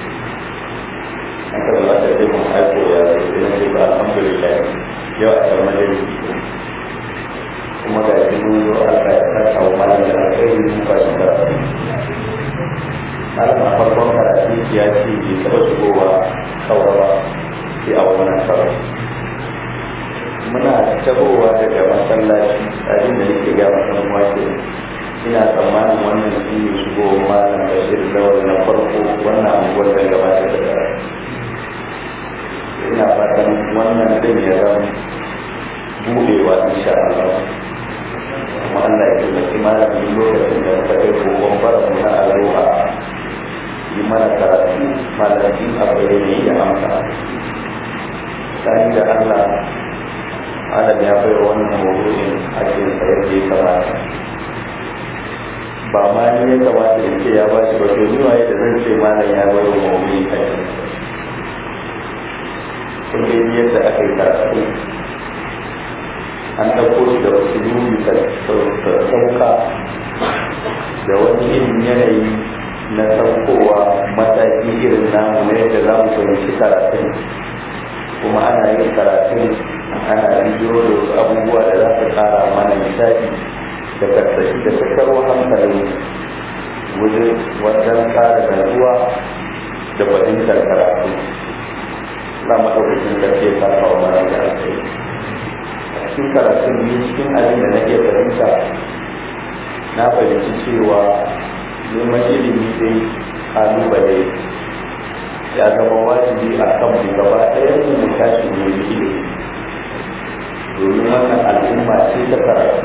[SPEAKER 1] aka zama ta ce mun aiko ya zai na ce ba alhamdulillah yau a kan majalisi kuma ga shi mun zo aka ya saka wa malam da alkhairi mun faɗi karatu malam a farkon karatu ya ce bai taɓa shigowa kawai ba sai a wannan karo muna tabowa daga masallaci abin da nake ga masan wake ina tsammanin wannan shi ne shigo malam bashir lawal na farko wannan abubuwan da gabata da karatu ina fatan wannan din ya zama budewa insha Allah kuma Allah ya taimaki malamin lokacin da muka kai kokon fara mu na aloha yi mana karatu malamin abu ne ya amsa tsari da Allah Adam ya bai wannan mawuyin hakin sa yadda ya kamata ba ma ni ya kamata in ce ya ba shi ba to ni waye da zan ce malam ya bai wa mawuyin hakin sa kun dai yadda aka yi karatu an ɗauko shi da wasu yuri da sauka da wani irin yanayi na saukowa mataki irin namu na yadda za mu fahimci karatun kuma ana yin karatun ana bidiyo da wasu abubuwa da za su kara mana nishaɗi da karsashi da tattaro hankalin wajen wajen kara natsuwa da fahimtar karatu na maɗaukakin karfe ya saka wa mara da ake a cikin karatun ne cikin abin da na iya fahimta na fahimci cewa neman ilimi dai kalubale ya zama wajibi a kan mu gaba ɗaya mu tashi mu yi ilimi domin wannan al'umma ce ta karatu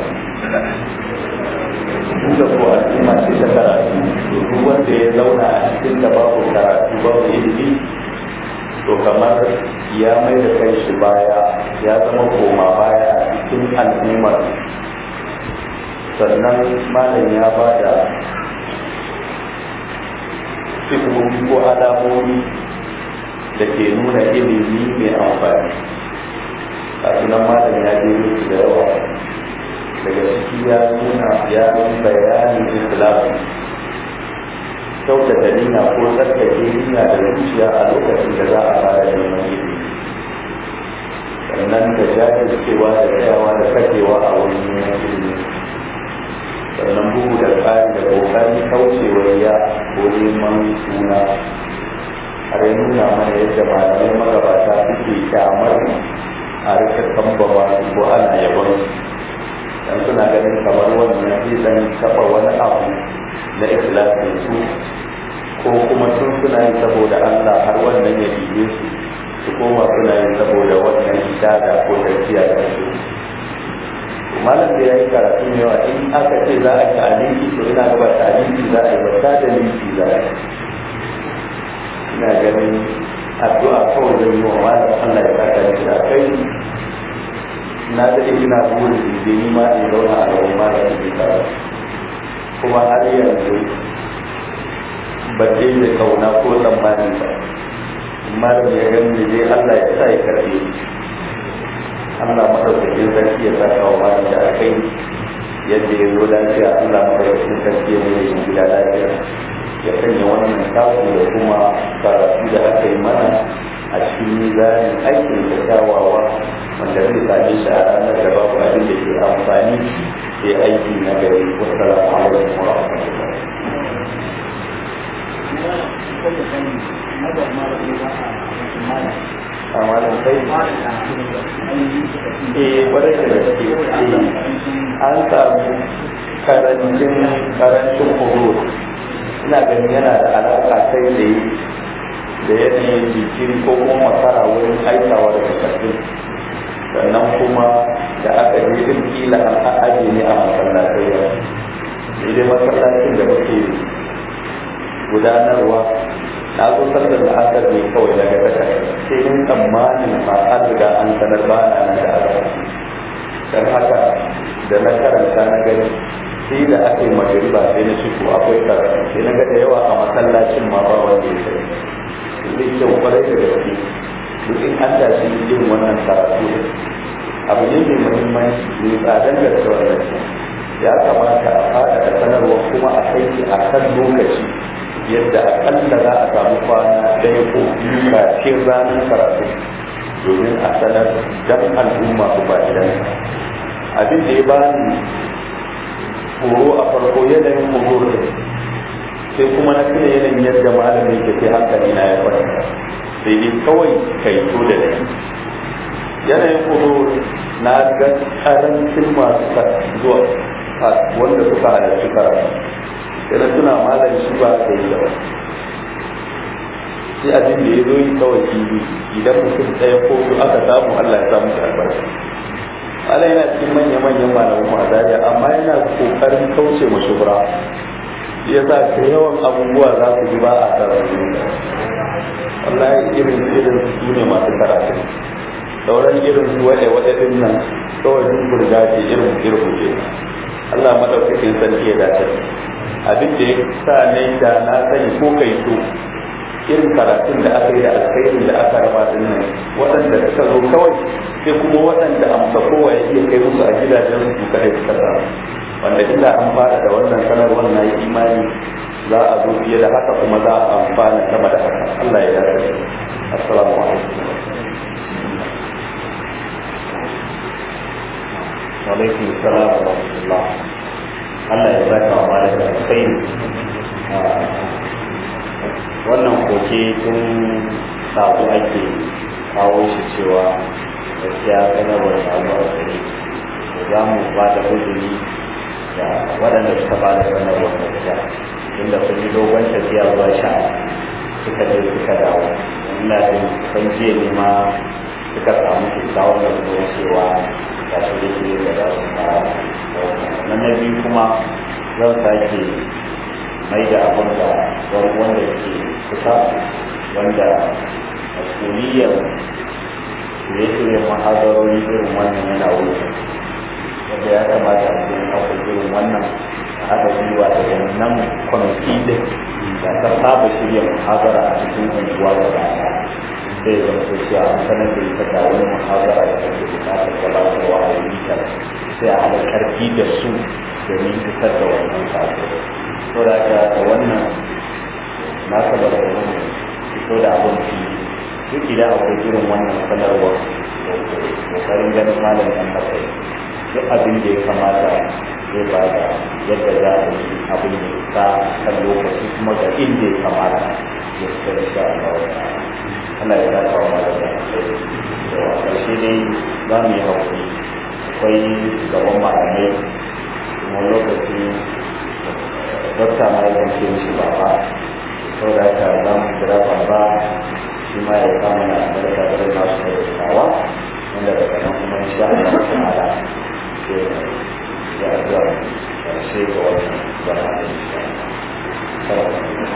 [SPEAKER 1] duk da ko al'umma ce ta karatu duk wanda ya zauna a cikin da babu karatu babu ilimi to kamar ya mai da kai shi baya ya zama koma baya a cikin al'ummar sannan malam ya bada sifofi ko alamomi da ke nuna ilimi mai amfani a sunan malam ya je su da yawa daga ciki ya nuna ya yi bayanin islamu kyautata niyya ko tsarkake niyya da zuciya a lokacin da za a fara neman ilimi, sannan da jajircewa da tsayawa da kakewa a wurin neman ilimi, sannan bugu da ƙari da ƙoƙarin kaucewa ya ko neman suna. har ya nuna mana yadda malamai magabata suke kyamar a rika kambama ko ana yabon dan suna ganin kamar wannan zai dan taɓa wani abu na ikhlasin su, ko kuma sun suna yi saboda Allah har wannan ya biye su su koma suna yi saboda wannan ibada ko tafiya da su. Malam da ya yi karatu yawa in aka ce za a yi ta'aliki to ina gaba ta'aliki za a yi ba ta da linki za a yi. Ina ganin addu'a kawai zai yi wa malam Allah ya saka shi da kai. Na da ina burin da ni ma in zauna a gaban malam da karatu. Kuma har yanzu ba dai da kauna ko tsammani ba. Malam ya gani dai Allah ya sa ya karbe. Allah madaukakin sarki ya saka wa malam da kai yadda ya zo lafiya. Allah madaukakin sarki ya mai yin gida lafiya. Ya sanya wannan taku da kuma karatu da aka yi mana a cikin mizanin aikin da kyawawa wanda zai same shi a ranar da babu abin da ke amfani sai aiki na gari. Wassalamu alaikum wa rahmatullahi. a malam kai eh kwarai da gaske an samu karancin karancin horo. Ina ganin yana da alaƙa kai da da yanayin jikiri ko kuma makara wurin aikawa da takardun, sannan kuma da aka je din kila an aje ne a masallatai ba. Idan masallacin da muke gudanarwa na zo sallar da asar ne kawai daga takarda sai yin tsammanin ba an riga an sanar ba na nan da aka don haka da na karanta na gani sai da aka yi magariba sai na shigo akwai karatu sai na ga da yawa a masallacin ma ba wanda ya sai zai kyau kwarai da gaske duk in an tashi yin wannan karatu abu ne mai muhimmanci mai tsadan gaske wannan ya kamata a fada da sanarwa kuma a kai a kan lokaci yadda akalla za a samu kwana ɗaya ko biyu kafin ranar karatu domin a sanar dan al'umma su ba idan abin da ya bani horo a farko yanayin horo ne sai kuma na tuna yanayin yadda malamin ke sai hankali na ya kwanta sai dai kawai kai to da dai yanayin horo na ga karancin masu zuwa wanda suka halarci karatu sai na tuna malam shi ba ka yi gaba sai abin da ya zo yi kawai fili idan mutum ɗaya ko su aka samu Allah ya samu albarka. Allah yana cikin manya-manyan malamin mazariya amma yana kokarin kauce ma shubra ya sa ta yawan abubuwa za su ji ba a karatu wallahi irin irin su ne masu karatu sauran irin su waɗe-waɗe din nan kawai duk burga ce irin irin ce Allah madaukakin sarki ya dace abin da ya sa ne da na sani ko kai so irin karatun da aka yi da alkhairin da aka raba din nan waɗanda suka zo kawai sai kuma waɗanda amsa kowa ya iya kai musu a gidajen su kadai suka samu wanda illa an fara da wannan sanarwar na yi imani za a zo fiye da haka kuma za a amfana sama da haka. Allah ya yarda. Assalamu alaikum. Wa alaikum assalam wa rahmatullah. Allah ya saka wa malam da alkhairi. Wannan koke tun sabu ake kawo shi cewa gaskiya sanarwar sabuwar gari za mu ba da hujjini da waɗanda suka ba da sanarwar gaskiya inda sun yi dogon tafiya zuwa sha suka je suka dawo ina jin san jiya ne ma suka samu kyakkyawar da zuwa cewa ga su da ke da za su fara na na biyu kuma zan sake mai da abin da wanda ke kusa wanda masuliyar shirye-shiryen mahazarori irin wannan yana wuce wanda ya kamata a cikin akwai irin wannan a haɗa gwiwa da wannan kwamiti da da ta saba shirya mahazara a cikin unguwa da rana zai zama so cewa an sanar da ita ga wani mahazara da take bukatar gabatarwa a yi sai a haɗa karfi da su domin fitar da wannan sako. Saboda ga wannan na saba da wani fito da abin fili duk idan akwai irin wannan sanarwar kokarin ganin malam ɗan matsayi duk abin da ya kamata zai ba da yadda za a yi abin da ta kan lokaci kuma ga inda ya kamata ya fita da sha Allah ya dafa wa malam da matsayi da a ƙarshe dai za mu yi haƙuri akwai gaban malamai wani lokaci dokta ma ya ce mishi baba sau da haka za mu kira baba shi ma ya kama na barka da nasu da dattawa wanda daga nan kuma insha Allah ta'ala sai ya zuwa karshe ga wannan zama da insha Allah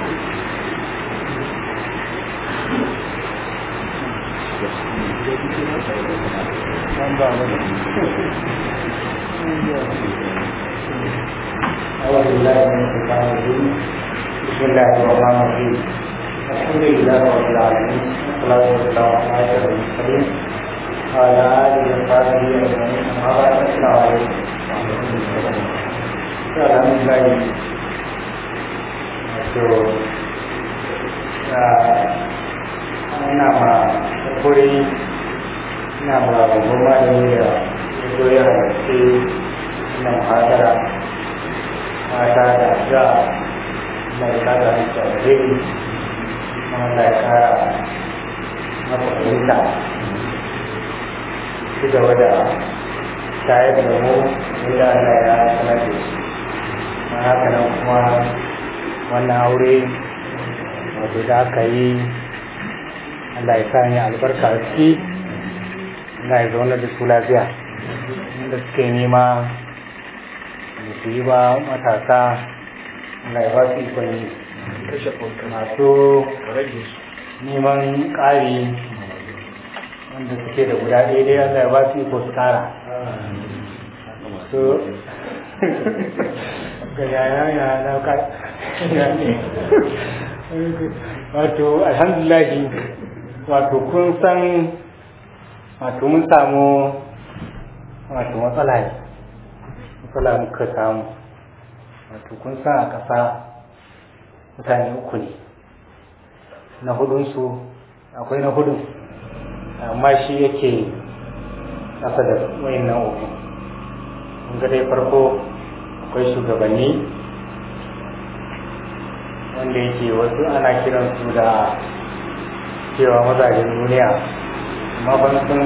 [SPEAKER 3] أعوذ بالله من الشيطان الرجيم بسم الله الرحمن الرحيم الحمد لله رب العالمين والصلاة والسلام على أشرف المرسلين وعلى آله وصحبه أجمعين أما بعد السلام عليكم الحمد لله ina ma kuri ina ma babban malami da ya zo ya halarci ina muhadara mata da ga mai kada da alheri wanda ya kara masa fahimta ci gaba da shayar da mu inda Allah ya sanar da shi ma haka nan kuma wannan aure wato da aka yi Allah ya sa ni albarka a ciki Allah ya zauna da su lafiya inda suke nema da su yi ba matasa Allah ya ba su ikon yi masu neman ƙari wanda suke da guda ɗaya dai Allah ya ba su iko su ƙara so ga yaya ya na ka wato alhamdulillah wato kun san wato mun samu wato matsala ne matsala muka samu wato kun san a ƙasa mutane uku ne na hudunsu akwai na hudun amma shi yake ƙasa da wayannan uku kun ga dai farko akwai shugabanni wanda yake wasu ana kiransu da cewa mazajen duniya amma ban sun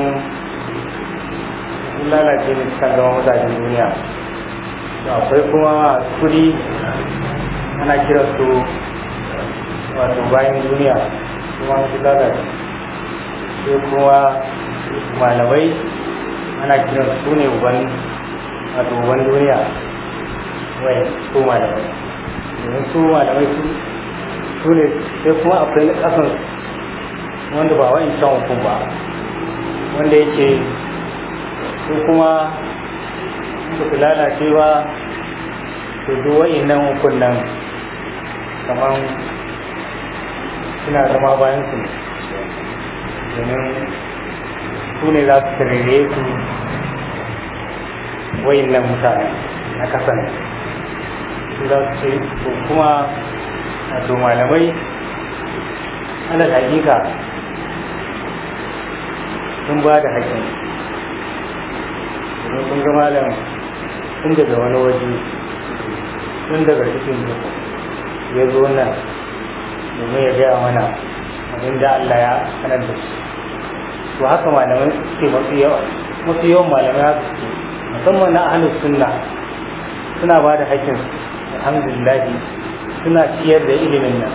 [SPEAKER 3] lalace ne suka zama mazajen duniya akwai kuma kudi ana kiransu wato bayan duniya kuma su lalace sai kuma malamai ana kiransu su ne uban wato uban duniya wai su malamai domin su malamai su ne sai kuma akwai na kasan wanda ba wa'in can hukun ba wanda yake su kuma ba su lalace ba su duk wa'in nan hukun nan kamar suna zama bayan su domin su ne za su tarere su wa'in nan mutane na kasan su za su ce kuma wato malamai ana hakika sun ba da haƙƙin domin kun ga malam tun daga wani waje tun daga cikin duku ya zo nan domin ya gaya mana abin da Allah ya sanar da shi to haka malamai suke mafi yawa mafi yawan malamai haka suke musamman na ahlus sunna suna ba da haƙƙin alhamdulillah suna ciyar da ilimin nan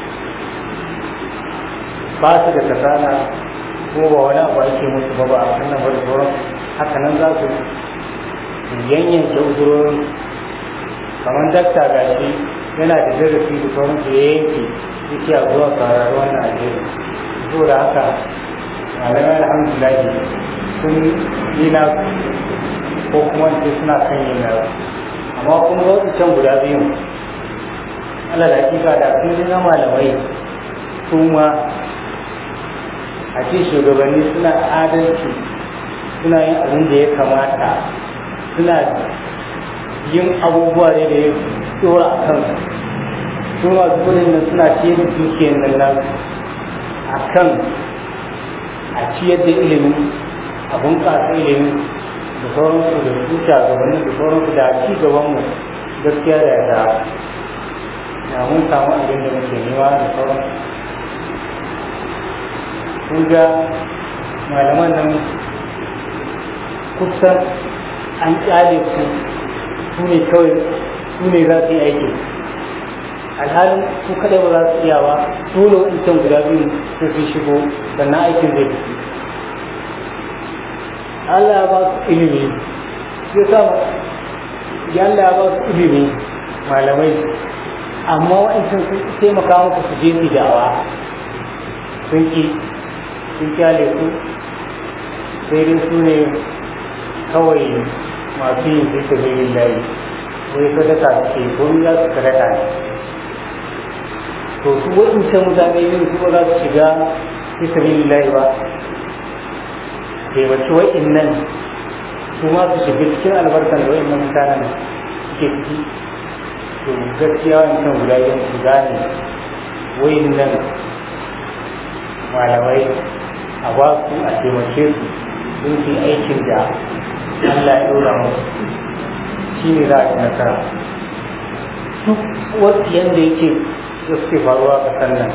[SPEAKER 3] ba su da kasala kuma ba wani abu ake musu ba ba a sannan ba da sauran haka nan za su yanyanke uzurorin kamar dakta gashi yana da zarafi da sauran su ya yanke yake a zuwa karar wannan alheri so da haka malamai alhamdulillah sun yi na ko kuma ce suna kan yin na amma kuma wasu can guda biyu Allah da hakika da sun yi na malamai kuma a ce shugabanni suna adalci suna yin abin da ya kamata suna yin abubuwa ne da ya tsora a kansu su masu kudin nan suna ciyar da dukiyar nan nasu a kan a ciyar da ilimin a bunƙasa ilimin da sauransu da su shagabannin da sauransu da ci gabanmu gaskiya da ya da mun samu abin da muke nema da sauransu. Kun ga malaman nan kusan an kyale su su ne kawai su ne za su yi aiki, alhalin su kadai ba za su iya ba, dole wancan guda biyu su fi shigo sannan aikin zai fi. Allah ya ba su ilimi, ya sa ya Allah ya ba su ilimi malamai, amma wa'ancan sun taimaka muku su je su dawa sun ki sun kyale su, sai dai su ne kawai masu yin fi sabilin layi wai sadaka suke ko za su sadaka ne. To su waɗancan mutane yin su ba za su shiga fi sabilin layi ba, taimaci wa'in nan su ma su shiga cikin albarkar da wa'in nan mutanen suke ciki. To gaskiya wancan guda yin su gane wa'in nan malamai a ba su a taimake su sun fi aikin da Allah ya ɗora musu, shi ne za a ci nasara. Duk wasu yadda yake da suke faruwa a ƙasar nan,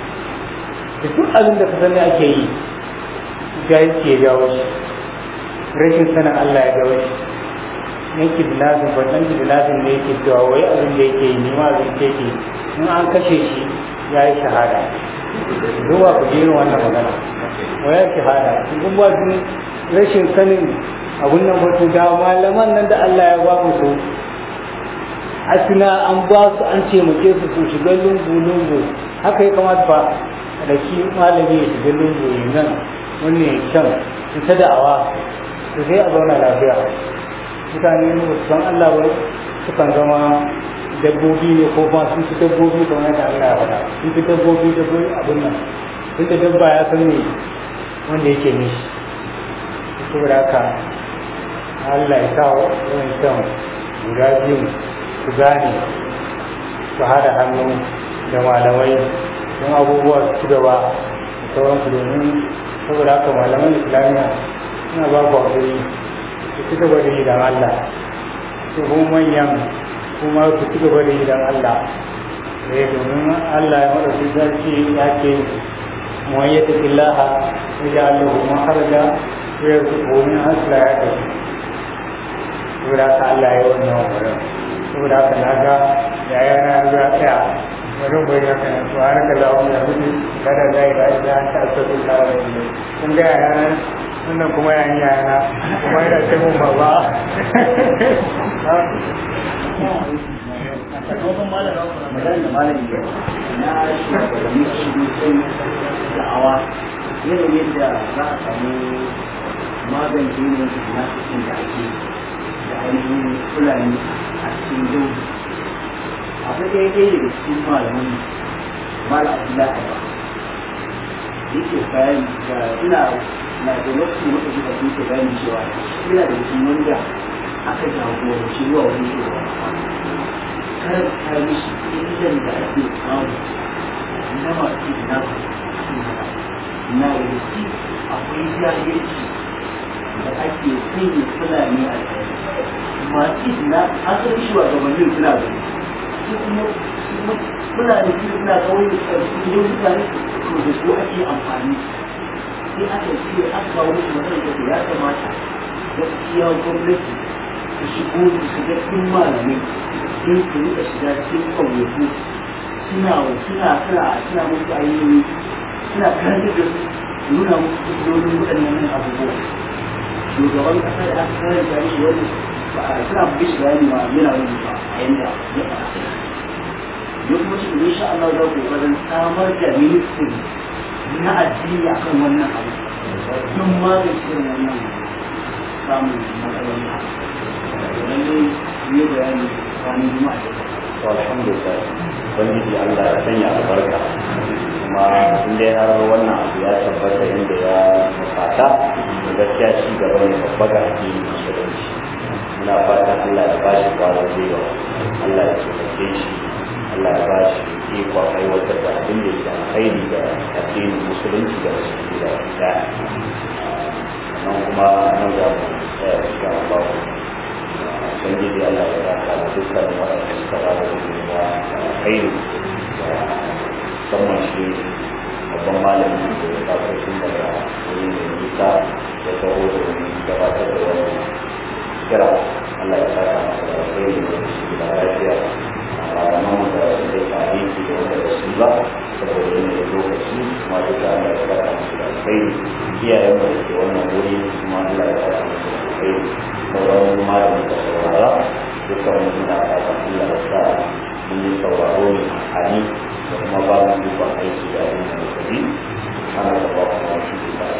[SPEAKER 3] da duk abin da ƙasar nan ake yi jahilci ya jawo shi, rashin sanin Allah ya jawo shi. Yanki dinazin wannan dinazin ne yake cewa wai abin da yake yi nima abin da yake in an kashe shi ya yi shahada. Zuwa ku jerin wannan magana wai ya shahada, in ba su rashin sanin abun nan ba su da malaman nan da Allah ya ba mu su asina an ba su an ce muke su su shiga lungu lungu, haka ya kamata fa da shi malami ya shiga lungu nan wannan ya can su ta da'awa su sai a zauna lafiya. Mutane ne ba su san Allah ba sukan zama dabbobi ne ko ba sun fi dabbobi kamar yadda Allah ya faɗa, sun fi dabbobi dabbobi abun nan tun da dabba ya san ne wanda yake nishi. Saboda haka Allah ya sa wani can guda biyu su gane su haɗa hannu da malamai don abubuwa su gaba da sauransu, domin saboda haka malaman islamiyya suna ba ku haƙuri su ci gaba da yi don Allah, su kuma manyan kuma su ci gaba da yi don Allah. Eh domin Allah ya maɗauki sarki ya ce muwayyata illaha ya ji Allah kuma haraja ya zuwa hasla ya tafi. Saboda haka Allah ya yi wannan wurin, saboda haka na ga yaya na ya tsaya wani bai ya kan su har ka lawo ya mutu kada zai da ya ta sauke lawa da shi. Kun ga yaya na wannan kuma yayin yaya na kuma yana ce mun baba.
[SPEAKER 1] magana da malami na shugabanni shi da'awa yanayin yadda za a samu magance ne na cikin da ake da ainihin fulani a cikin jau. Akwai ɗaya ɗaya daga cikin malaman mala abdullahi ba yake bayan da ina na da lokacin da muka ji da bayani cewa ina da cikin wanda aka jagoranci zuwa wani shugaba karanta mishi illan da ake samu na masu na na yanki akwai jahilci da ake sanya fulani a tsaye masu na asali shi wa gabanin suna da su kuma fulani su suna kawai da su yau mutane to da su ake amfani sai aka ce aka kawo mishi matsalar da ya kamata gaskiya gwamnati su shigo da shiga cikin malamai don su rika shiga cikin ƙauyaku suna suna suna suna musu ayyuka suna karanta da su nuna musu kusurorin waɗannan abubuwa. Shugaban ƙasa da aka karanta shi wani suna fi shi bayani ma yana wani ba a yanda ya faɗa. Yau kuma shi insha Allah za ku ƙoƙarin samar da ministry na addini akan wannan abu don magance wannan samun matsalolin. Lallai yi bayani ranar juma'a da ta alhamdulillah ubangiji Allah ya sanya albarka kuma in dai har wannan abu ya tabbata inda ya bukata da gaskiya ci gaba ne babba ga addinin musulunci. Muna fatan Allah ya ba shi kwarin gwiwa, Allah ya tsofaffe shi, Allah ya ba shi ikon aiwatar da abin da yake alkhairi da addinin musulunci da musulunci da ɗaya nan kuma nan za mu tsaya cikin Allah sun gidi Allah ya raka da dukkan waɗanda suka ba da gudunmuwa alkhairi da musamman shi babban malamin da ya taso tun daga wuri mai nisa da taho da wani gabatar da wani kira Allah ya saka masa da alkhairi da su da lafiya a ranar da zai tare shi da wanda da su ba saboda yanayin lokaci kuma duka Allah ya saka masa da alkhairi iyayen da ke wannan wuri kuma Allah ya saka masa da alkhairi sauran malamin da saurara duka wani suna fatan Allah ya sa mun yi sauraro ne a da kuma ba mu duba aiki da abin da muka bi ana da ba kuma shi da